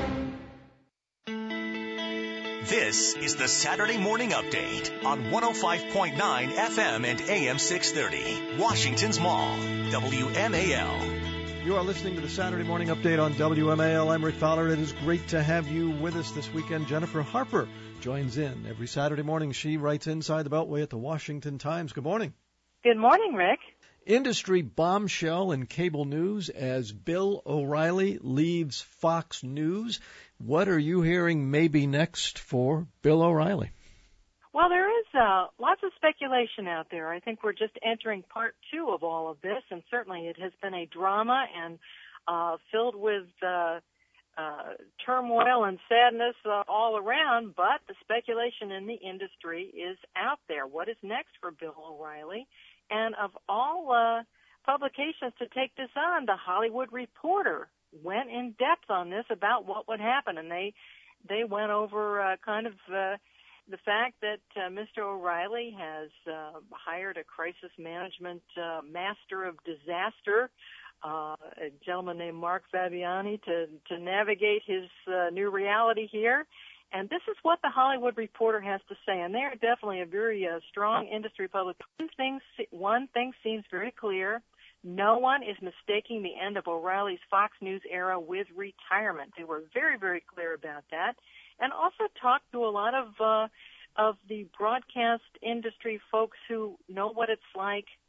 This is the Saturday Morning Update on one oh five point nine F M and A M six thirty, Washington's Mall, W M A L. You are listening to the Saturday Morning Update on W M A L. I'm Rick Fowler. It is great to have you with us this weekend. Jennifer Harper joins in every Saturday morning. She writes Inside the Beltway at the Washington Times. Good morning. Good morning, Rick. Industry bombshell in cable news as Bill O'Reilly leaves Fox News. What are you hearing maybe next for Bill O'Reilly? Well, there is uh, lots of speculation out there. I think we're just entering part two of all of this, and certainly it has been a drama and uh, filled with uh, uh, turmoil and sadness uh, all around, but the speculation in the industry is out there. What is next for Bill O'Reilly? And of all uh, publications to take this on, The Hollywood Reporter went in depth on this about what would happen, and they they went over uh, kind of uh, the fact that uh, Mister O'Reilly has uh, hired a crisis management uh, master of disaster, uh, a gentleman named Mark Fabiani, to, to navigate his uh, new reality here. And this is what the Hollywood Reporter has to say, and they're definitely a very uh, strong industry public. One thing, one thing seems very clear. No one is mistaking the end of O'Reilly's Fox News era with retirement. They were very, very clear about that, and also talked to a lot of uh, of the broadcast industry folks who know what it's like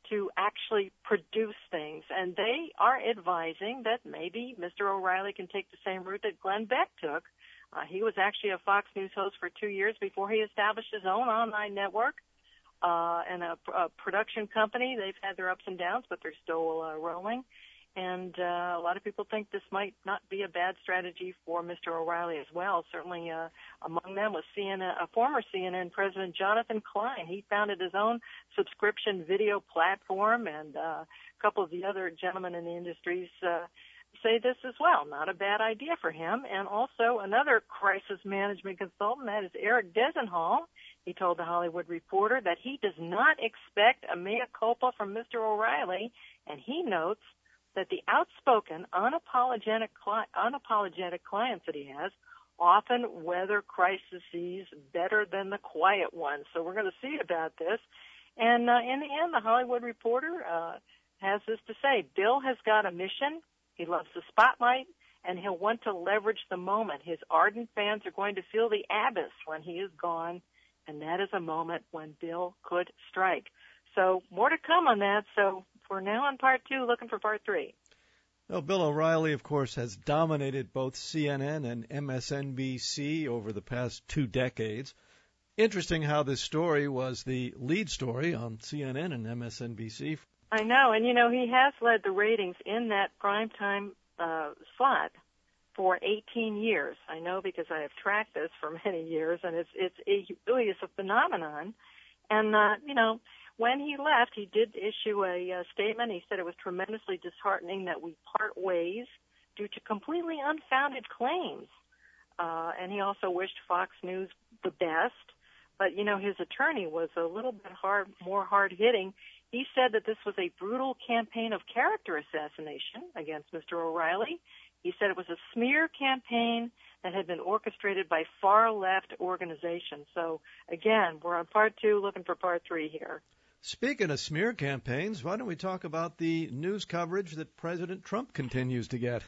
to actually produce things. And they are advising that maybe Mister O'Reilly can take the same route that Glenn Beck took. Uh, he was actually a Fox News host for two years before he established his own online network uh, and a, a production company. They've had their ups and downs, but they're still uh, rolling. And uh, a lot of people think this might not be a bad strategy for Mister O'Reilly as well. Certainly uh, among them was C N N, a former C N N president, Jonathan Klein. He founded his own subscription video platform, and uh, a couple of the other gentlemen in the industries uh, say this as well. Not a bad idea for him. And also another crisis management consultant, that is Eric Desenhall. He told the Hollywood Reporter that he does not expect a mea culpa from Mister O'Reilly, and he notes that the outspoken, unapologetic, cli- unapologetic clients that he has often weather crises better than the quiet ones. So we're going to see about this. And uh, in the end, the Hollywood Reporter uh, has this to say: Bill has got a mission. He loves the spotlight, and he'll want to leverage the moment. His ardent fans are going to feel the abyss when he is gone, and that is a moment when Bill could strike. So more to come on that. So we're now on part two, looking for part three. Well, Bill O'Reilly, of course, has dominated both C N N and M S N B C over the past two decades. Interesting how this story was the lead story on C N N and M S N B C. I know, and, you know, he has led the ratings in that primetime uh, slot for eighteen years. I know because I have tracked this for many years, and it's, it's it really is a phenomenon. And, uh, you know, when he left, he did issue a uh, statement. He said it was tremendously disheartening that we part ways due to completely unfounded claims. Uh, and he also wished Fox News the best. But, you know, his attorney was a little bit hard, more hard-hitting. He said that this was a brutal campaign of character assassination against Mister O'Reilly. He said it was a smear campaign that had been orchestrated by far-left organizations. So, again, we're on part two, looking for part three here. Speaking of smear campaigns, why don't we talk about the news coverage that President Trump continues to get?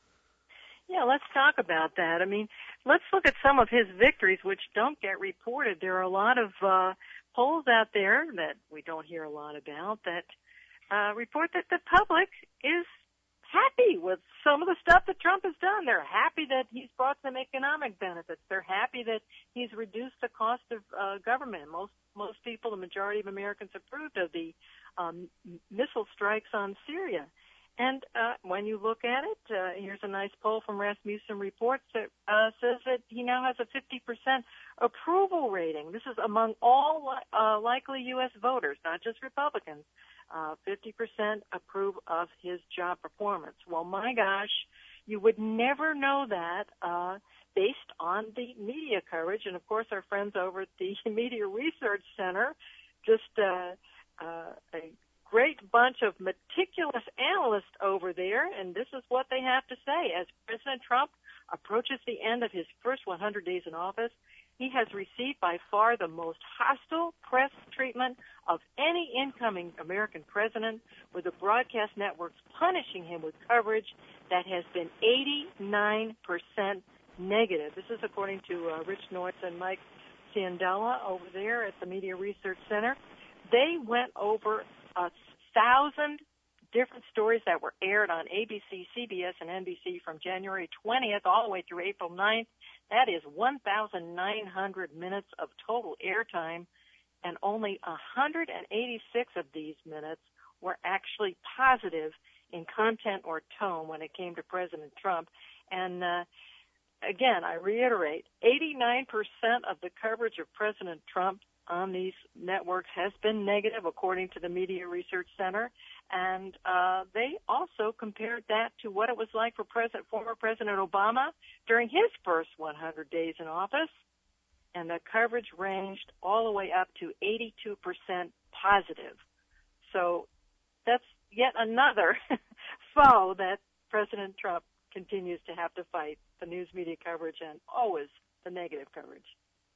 Yeah, let's talk about that. I mean, let's look at some of his victories, which don't get reported. There are a lot of uh, polls out there that we don't hear a lot about that uh, report that the public is happy with some of the stuff that Trump has done. They're happy that he's brought some economic benefits. They're happy that he's reduced the cost of uh, government. Most most people, the majority of Americans, approved of the um, missile strikes on Syria. And uh, when you look at it, uh, here's a nice poll from Rasmussen Reports that uh, says that he now has a fifty percent approval rating. This is among all li- uh, likely U S voters, not just Republicans. Uh, fifty percent approve of his job performance. Well, my gosh, you would never know that uh, based on the media coverage. And, of course, our friends over at the Media Research Center, just uh, uh, a great bunch of meticulous analysts over there, and this is what they have to say. As President Trump approaches the end of his first one hundred days in office, he has received by far the most hostile press treatment of any incoming American president, with the broadcast networks punishing him with coverage that has been eighty-nine percent negative. This is according to uh, Rich Noyce and Mike Ciandella over there at the Media Research Center. They went over a thousand different stories that were aired on A B C, C B S, and N B C from January twentieth all the way through April ninth. That is one thousand nine hundred minutes of total airtime, and only one hundred eighty-six of these minutes were actually positive in content or tone when it came to President Trump. And uh, again, I reiterate, eighty-nine percent of the coverage of President Trump on these networks has been negative, according to the Media Research Center. And uh, they also compared that to what it was like for President, former President Obama during his first one hundred days in office. And the coverage ranged all the way up to eighty-two percent positive. So that's yet another foe that President Trump continues to have to fight, the news media coverage and always the negative coverage.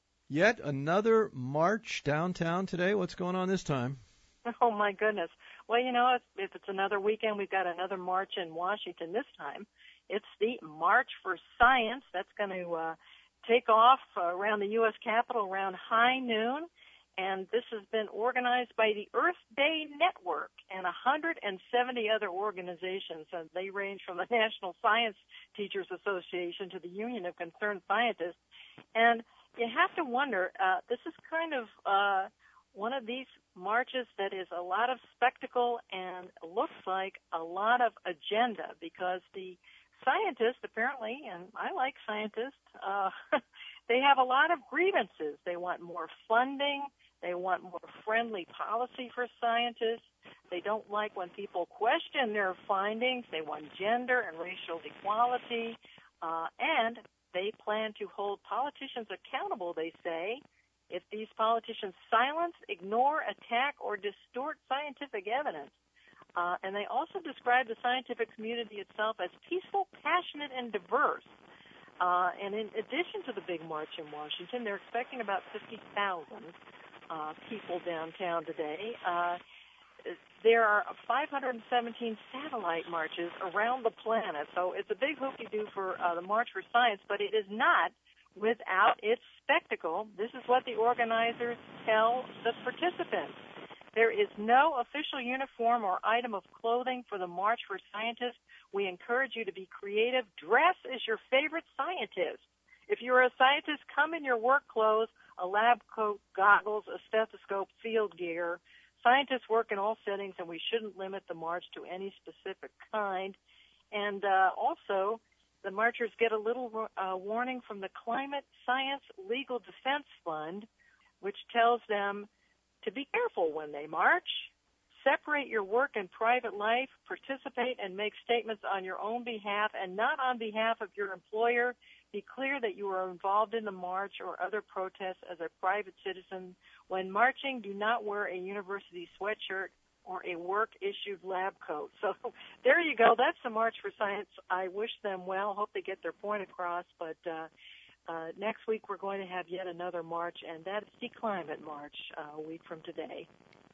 Yet another march downtown today. What's going on this time? Oh, my goodness. Well, you know, if, if it's another weekend, we've got another march in Washington this time. It's the March for Science. That's going to uh, take off uh, around the U S Capitol around high noon. And this has been organized by the Earth Day Network and one hundred seventy other organizations. And they range from the National Science Teachers Association to the Union of Concerned Scientists. And you have to wonder, uh, this is kind of uh, one of these marches that is a lot of spectacle and looks like a lot of agenda, because the scientists apparently, and I like scientists, uh, they have a lot of grievances. They want more funding. They want more friendly policy for scientists. They don't like when people question their findings. They want gender and racial equality. Uh, and they plan to hold politicians accountable, they say, if these politicians silence, ignore, attack, or distort scientific evidence. Uh, and they also describe the scientific community itself as peaceful, passionate, and diverse. Uh, and in addition to the big march in Washington, they're expecting about fifty thousand uh, people downtown today. Uh, there are five hundred seventeen satellite marches around the planet, so it's a big hoopty-doo for uh, the March for Science, but it is not without its spectacle. This is what the organizers tell the participants. There is no official uniform or item of clothing for the March for Scientists. We encourage you to be creative. Dress as your favorite scientist. If you're a scientist, come in your work clothes, a lab coat, goggles, a stethoscope, field gear. Scientists work in all settings, and we shouldn't limit the march to any specific kind. And uh, also, the marchers get a little uh, warning from the Climate Science Legal Defense Fund, which tells them to be careful when they march. Separate your work and private life. Participate and make statements on your own behalf and not on behalf of your employer. Be clear that you are involved in the march or other protests as a private citizen. When marching, do not wear a university sweatshirt or a work-issued lab coat. So there you go. That's the March for Science. I wish them well. Hope they get their point across. But uh, uh, next week we're going to have yet another march, and that's the Climate March uh, a week from today.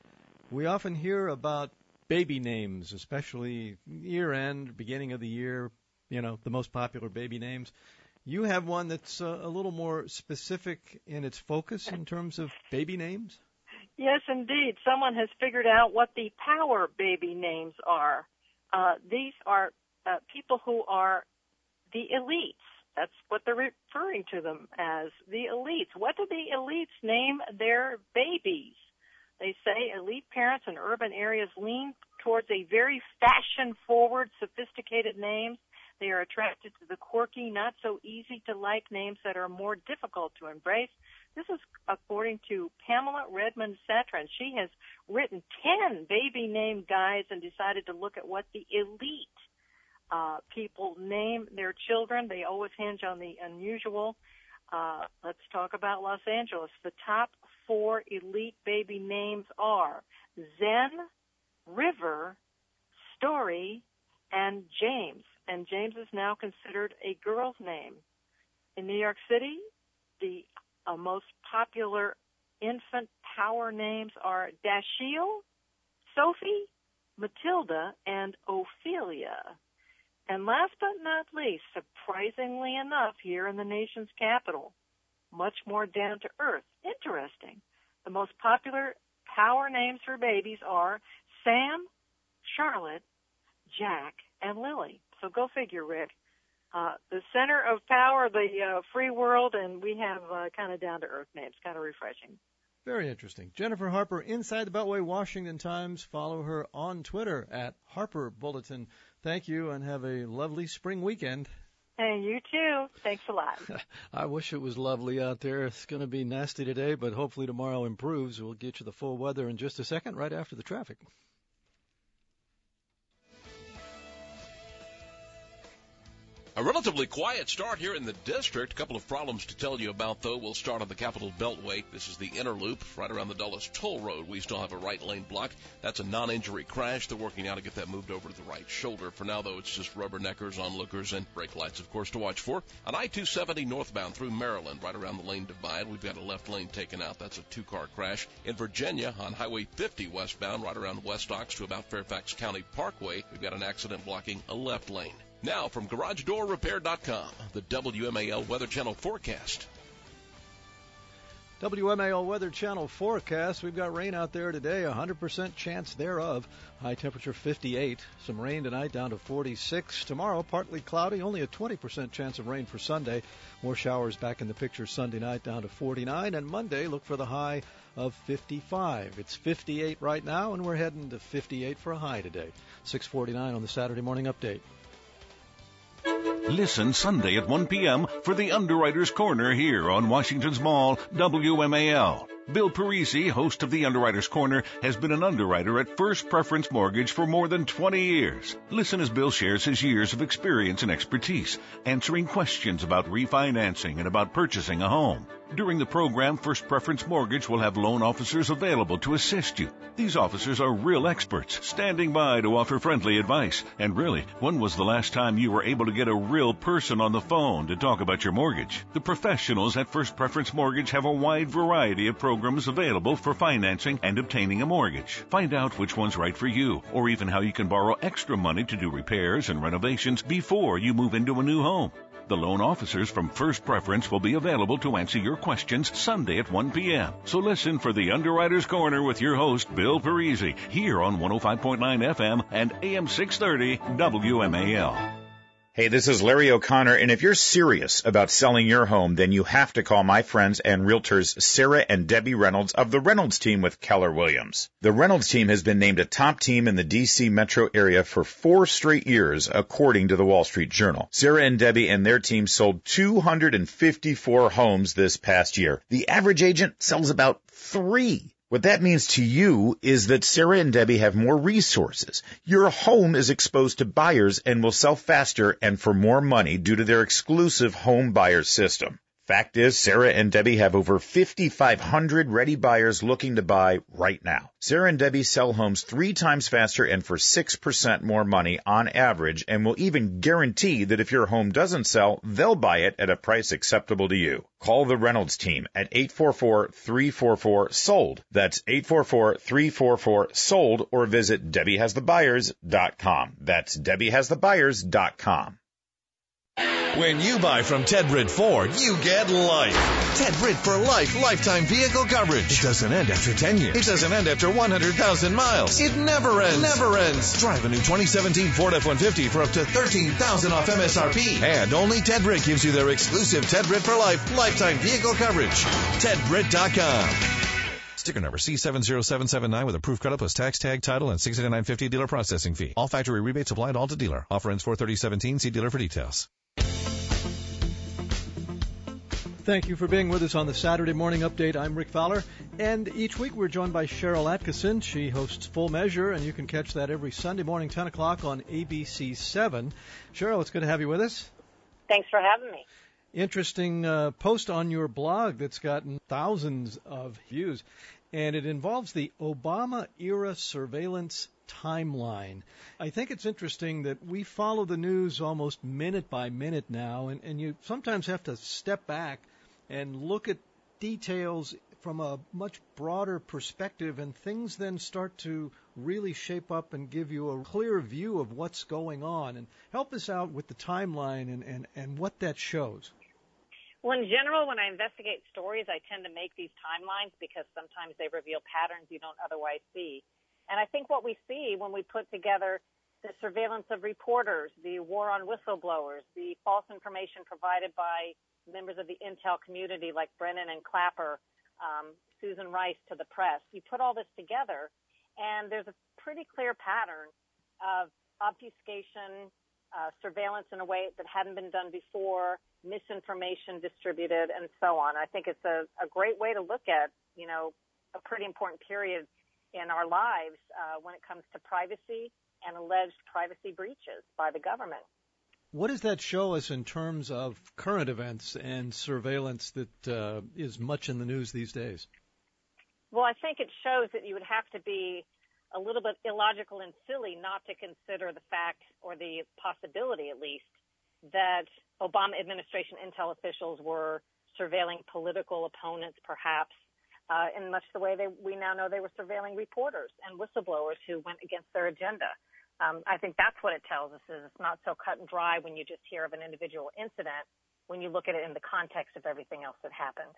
We often hear about baby names, especially year-end, beginning of the year, you know, the most popular baby names. You have one that's uh, a little more specific in its focus in terms of baby names? Yes, indeed. Someone has figured out what the power baby names are. Uh, these are uh, people who are the elites. That's what they're referring to them as, the elites. What do the elites name their babies? They say elite parents in urban areas lean towards a very fashion-forward, sophisticated names. They are attracted to the quirky, not-so-easy-to-like names that are more difficult to embrace. This is according to Pamela Redmond Satran. She has written ten baby name guides and decided to look at what the elite uh, people name their children. They always hinge on the unusual. Uh, let's talk about Los Angeles. The top four elite baby names are Zen, River, Story, and James. And James is now considered a girl's name. In New York City, the uh, most popular infant power names are Dashiell, Sophie, Matilda, and Ophelia. And last but not least, surprisingly enough, here in the nation's capital, much more down to earth. Interesting. The most popular power names for babies are Sam, Charlotte, Jack, and Lily. So go figure, Rick. Uh, the center of power, the uh, free world, and we have uh, kind of down-to-earth names, kind of refreshing. Very interesting. Jennifer Harper, Inside the Beltway, Washington Times. Follow her on Twitter at Harper Bulletin. Thank you, and have a lovely spring weekend. And you too. Thanks a lot. I wish it was lovely out there. It's going to be nasty today, but hopefully tomorrow improves. We'll get you the full weather in just a second, right after the traffic. A relatively quiet start here in the district. A couple of problems to tell you about, though. We'll start on the Capitol Beltway. This is the inner loop right around the Dulles Toll Road. We still have a right lane block. That's a non-injury crash. They're working now to get that moved over to the right shoulder. For now, though, it's just rubberneckers, onlookers, and brake lights, of course, to watch for. On I two seventy northbound through Maryland, right around the lane divide, we've got a left lane taken out. That's a two-car crash. In Virginia, on Highway fifty westbound, right around West Ox to about Fairfax County Parkway, we've got an accident blocking a left lane. Now, from Garage Door Repair dot com, the W M A L Weather Channel forecast. W M A L Weather Channel forecast. We've got rain out there today, one hundred percent chance thereof. High temperature fifty-eight. Some rain tonight down to forty-six. Tomorrow, partly cloudy, only a twenty percent chance of rain for Sunday. More showers back in the picture Sunday night down to forty-nine. And Monday, look for the high of fifty-five. It's fifty-eight right now, and we're heading to fifty-eight for a high today. six forty-nine on the Saturday Morning Update. Listen Sunday at one p.m. for the Underwriter's Corner here on Washington's Mall, W M A L. Bill Parisi, host of the Underwriter's Corner, has been an underwriter at First Preference Mortgage for more than twenty years. Listen as Bill shares his years of experience and expertise, answering questions about refinancing and about purchasing a home. During the program, First Preference Mortgage will have loan officers available to assist you. These officers are real experts, standing by to offer friendly advice. And really, when was the last time you were able to get a real person on the phone to talk about your mortgage? The professionals at First Preference Mortgage have a wide variety of programs available for financing and obtaining a mortgage. Find out which one's right for you, or even how you can borrow extra money to do repairs and renovations before you move into a new home. The loan officers from First Preference will be available to answer your questions Sunday at one p.m. So listen for the Underwriter's Corner with your host, Bill Parisi, here on one oh five point nine F M and A M six thirty W M A L. Hey, this is Larry O'Connor, and if you're serious about selling your home, then you have to call my friends and realtors Sarah and Debbie Reynolds of the Reynolds team with Keller Williams. The Reynolds team has been named a top team in the D C metro area for four straight years, according to the Wall Street Journal. Sarah and Debbie and their team sold two hundred fifty-four homes this past year. The average agent sells about three. What that means to you is that Sarah and Debbie have more resources. Your home is exposed to buyers and will sell faster and for more money due to their exclusive home buyer system. Fact is, Sarah and Debbie have over fifty-five hundred ready buyers looking to buy right now. Sarah and Debbie sell homes three times faster and for six percent more money on average, and will even guarantee that if your home doesn't sell, they'll buy it at a price acceptable to you. Call the Reynolds team at eight four four, three four four, sold. That's eight four four, three four four, sold, or visit Debbie Has The Buyers dot com. That's Debbie Has The Buyers dot com. When you buy from Ted Britt Ford, you get life. Ted Britt for life, lifetime vehicle coverage. It doesn't end after ten years. It doesn't end after one hundred thousand miles. It never ends. Never ends. Drive a new twenty seventeen Ford F one fifty for up to thirteen thousand dollars off M S R P. And only Ted Britt gives you their exclusive Ted Britt for life, lifetime vehicle coverage. Ted Britt dot com. Sticker number C seven zero seven seven nine with approved credit plus tax, tag, title, and six eighty-nine fifty dealer processing fee. All factory rebates applied all to dealer. Offer ends four thirty seventeen. See dealer for details. Thank you for being with us on the Saturday Morning Update. I'm Rick Fowler, and each week we're joined by Sharyl Attkisson. She hosts Full Measure, and you can catch that every Sunday morning, ten o'clock on A B C seven. Sharyl, it's good to have you with us. Thanks for having me. Interesting uh, post on your blog that's gotten thousands of views, and it involves the Obama-era surveillance timeline. I think it's interesting that we follow the news almost minute by minute now, and, and you sometimes have to step back and look at details from a much broader perspective, and things then start to really shape up and give you a clear view of what's going on. And help us out with the timeline and, and, and what that shows. Well, in general, when I investigate stories, I tend to make these timelines because sometimes they reveal patterns you don't otherwise see. And I think what we see when we put together the surveillance of reporters, the war on whistleblowers, the false information provided by members of the intel community like Brennan and Clapper, um, Susan Rice to the press, you put all this together, and there's a pretty clear pattern of obfuscation, uh, surveillance in a way that hadn't been done before, misinformation distributed, and so on. I think it's a, a great way to look at, you know, a pretty important period in our lives uh, when it comes to privacy and alleged privacy breaches by the government. What does that show us in terms of current events and surveillance that uh, is much in the news these days? Well, I think it shows that you would have to be a little bit illogical and silly not to consider the fact, or the possibility at least, that Obama administration intel officials were surveilling political opponents perhaps, Uh, in much the way they, we now know they were surveilling reporters and whistleblowers who went against their agenda. Um, I think that's what it tells us, is it's not so cut and dry when you just hear of an individual incident, when you look at it in the context of everything else that happened.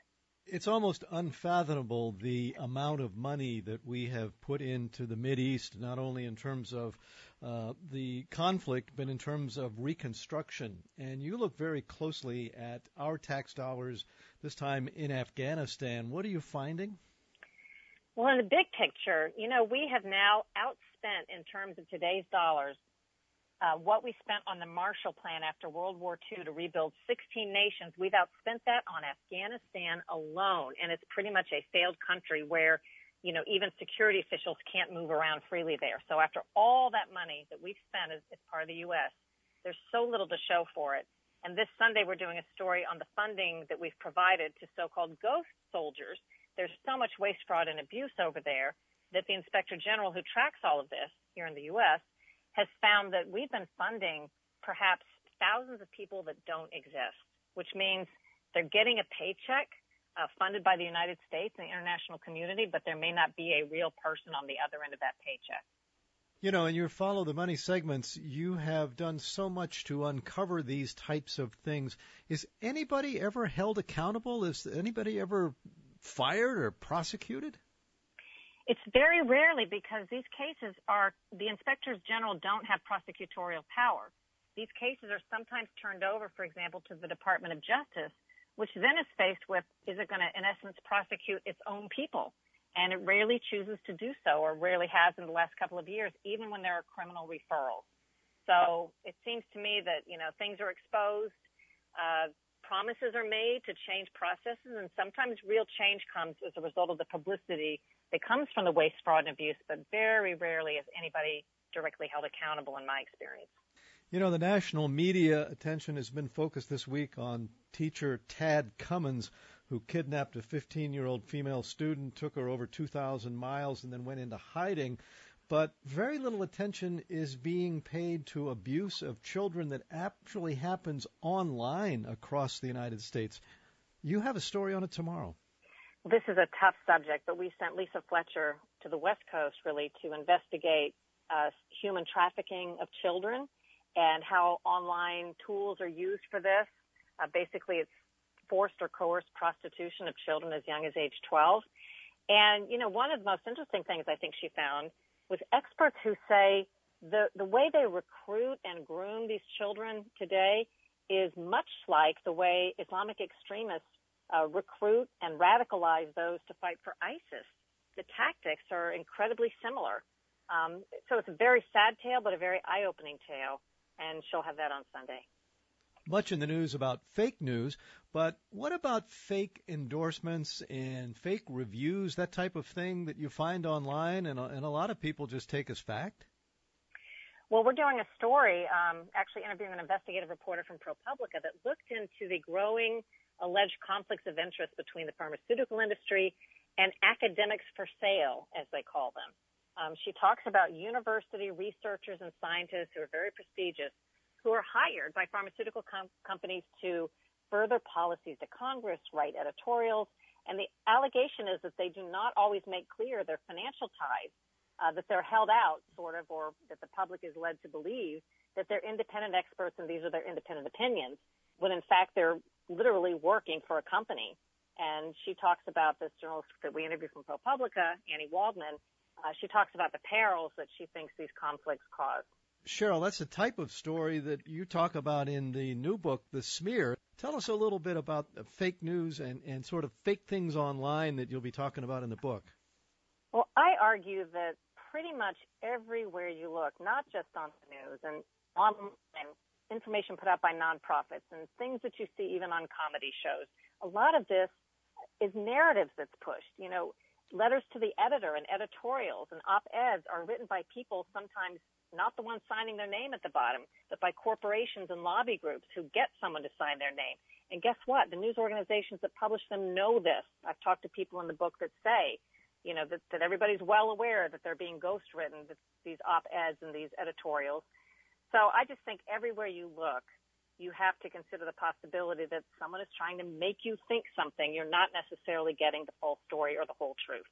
It's almost unfathomable the amount of money that we have put into the Mideast, not only in terms of uh, the conflict, but in terms of reconstruction. And you look very closely at our tax dollars, this time in Afghanistan. What are you finding? Well, in the big picture, you know, we have now outspent in terms of today's dollars Uh, what we spent on the Marshall Plan after World War Two to rebuild sixteen nations. We've outspent that on Afghanistan alone, and it's pretty much a failed country where, you know, even security officials can't move around freely there. So after all that money that we've spent as, as part of the U S, there's so little to show for it. And this Sunday we're doing a story on the funding that we've provided to so-called ghost soldiers. There's so much waste, fraud, and abuse over there that the Inspector General who tracks all of this here in the U S has found that we've been funding perhaps thousands of people that don't exist, which means they're getting a paycheck uh, funded by the United States and the international community, but there may not be a real person on the other end of that paycheck. You know, in your Follow the Money segments, you have done so much to uncover these types of things. Is anybody ever held accountable? Is anybody ever fired or prosecuted? It's very rarely, because these cases are, the inspectors general don't have prosecutorial power. These cases are sometimes turned over, for example, to the Department of Justice, which then is faced with, is it going to, in essence, prosecute its own people? And it rarely chooses to do so, or rarely has in the last couple of years, even when there are criminal referrals. So it seems to me that, you know, things are exposed, uh, promises are made to change processes, and sometimes real change comes as a result of the publicity that comes from the waste, fraud, and abuse, but very rarely is anybody directly held accountable in my experience. You know, the national media attention has been focused this week on teacher Tad Cummins, who kidnapped a fifteen-year-old female student, took her over two thousand miles, and then went into hiding. But very little attention is being paid to abuse of children that actually happens online across the United States. You have a story on it tomorrow. This is a tough subject, but we sent Lisa Fletcher to the West Coast really to investigate uh, human trafficking of children and how online tools are used for this. Uh, basically, it's forced or coerced prostitution of children as young as age twelve. And, you know, one of the most interesting things I think she found was experts who say the, the way they recruit and groom these children today is much like the way Islamic extremists Uh, recruit and radicalize those to fight for ISIS. The tactics are incredibly similar. Um, so it's a very sad tale, but a very eye-opening tale, and she'll have that on Sunday. Much in the news about fake news, but what about fake endorsements and fake reviews, that type of thing that you find online and, and a lot of people just take as fact? Well, we're doing a story, um, actually interviewing an investigative reporter from ProPublica that looked into the growing alleged conflicts of interest between the pharmaceutical industry and academics for sale, as they call them. Um, she talks about university researchers and scientists who are very prestigious, who are hired by pharmaceutical com- companies to further policies to Congress, write editorials, and the allegation is that they do not always make clear their financial ties, uh, that they're held out, sort of, or that the public is led to believe that they're independent experts and these are their independent opinions, when in fact they're literally working for a company. And she talks about this journalist that we interviewed from ProPublica, Annie Waldman. Uh, she talks about the perils that she thinks these conflicts cause. Cheryl, that's the type of story that you talk about in the new book, The Smear. Tell us a little bit about fake news and, and sort of fake things online that you'll be talking about in the book. Well, I argue that pretty much everywhere you look, not just on the news and online, information put out by nonprofits and things that you see even on comedy shows, a lot of this is narratives that's pushed. You know, letters to the editor and editorials and op-eds are written by people, sometimes not the ones signing their name at the bottom, but by corporations and lobby groups who get someone to sign their name. And guess what? The news organizations that publish them know this. I've talked to people in the book that say, you know, that, that everybody's well aware that they're being ghost-written, that these op-eds and these editorials. So I just think everywhere you look, you have to consider the possibility that someone is trying to make you think something. You're not necessarily getting the full story or the whole truth.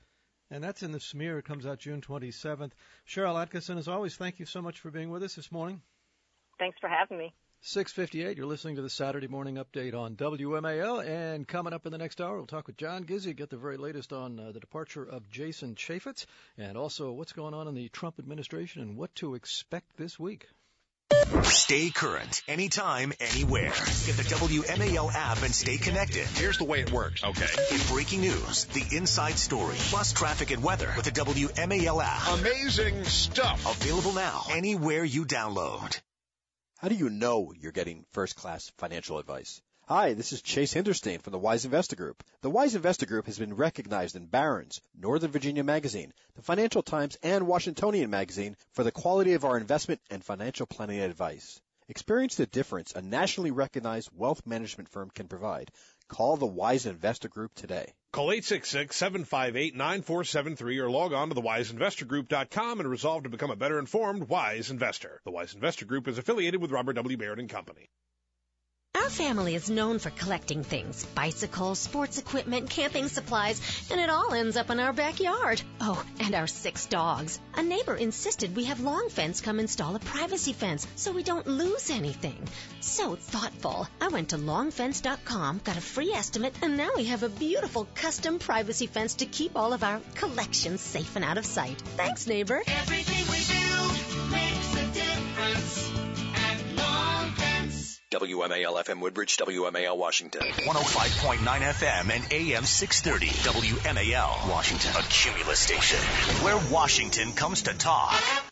And that's in The Smear. It comes out June twenty-seventh. Cheryl Atkinson, as always, thank you so much for being with us this morning. Thanks for having me. six fifty-eight, you're listening to the Saturday Morning Update on W M A L, and coming up in the next hour, we'll talk with John Gizzi, get the very latest on uh, the departure of Jason Chaffetz, and also what's going on in the Trump administration and what to expect this week. Stay current, anytime, anywhere. Get the W M A L app and stay connected. Here's the way it works. Okay. Get breaking news, the inside story, plus traffic and weather with the W M A L app. Amazing stuff. Available now, anywhere you download. How do you know you're getting first-class financial advice? Hi, this is Chase Hinderstein from the Wise Investor Group. The Wise Investor Group has been recognized in Barron's, Northern Virginia Magazine, the Financial Times, and Washingtonian Magazine for the quality of our investment and financial planning advice. Experience the difference a nationally recognized wealth management firm can provide. Call the Wise Investor Group today. Call eight six six, seven five eight, nine four seven three or log on to the wise investor group dot com and resolve to become a better informed Wise Investor. The Wise Investor Group is affiliated with Robert W. Baird and Company. Our family is known for collecting things, bicycles, sports equipment, camping supplies, and it all ends up in our backyard. Oh, and our six dogs. A neighbor insisted we have Long Fence come install a privacy fence so we don't lose anything. So thoughtful. I went to long fence dot com, got a free estimate, and now we have a beautiful custom privacy fence to keep all of our collections safe and out of sight. Thanks, neighbor. Everything we do makes a difference at Long Fence. W M A L F M Woodbridge, W M A L Washington. one oh five point nine F M and A M six thirty. W M A L Washington. A Cumulus station where Washington comes to talk.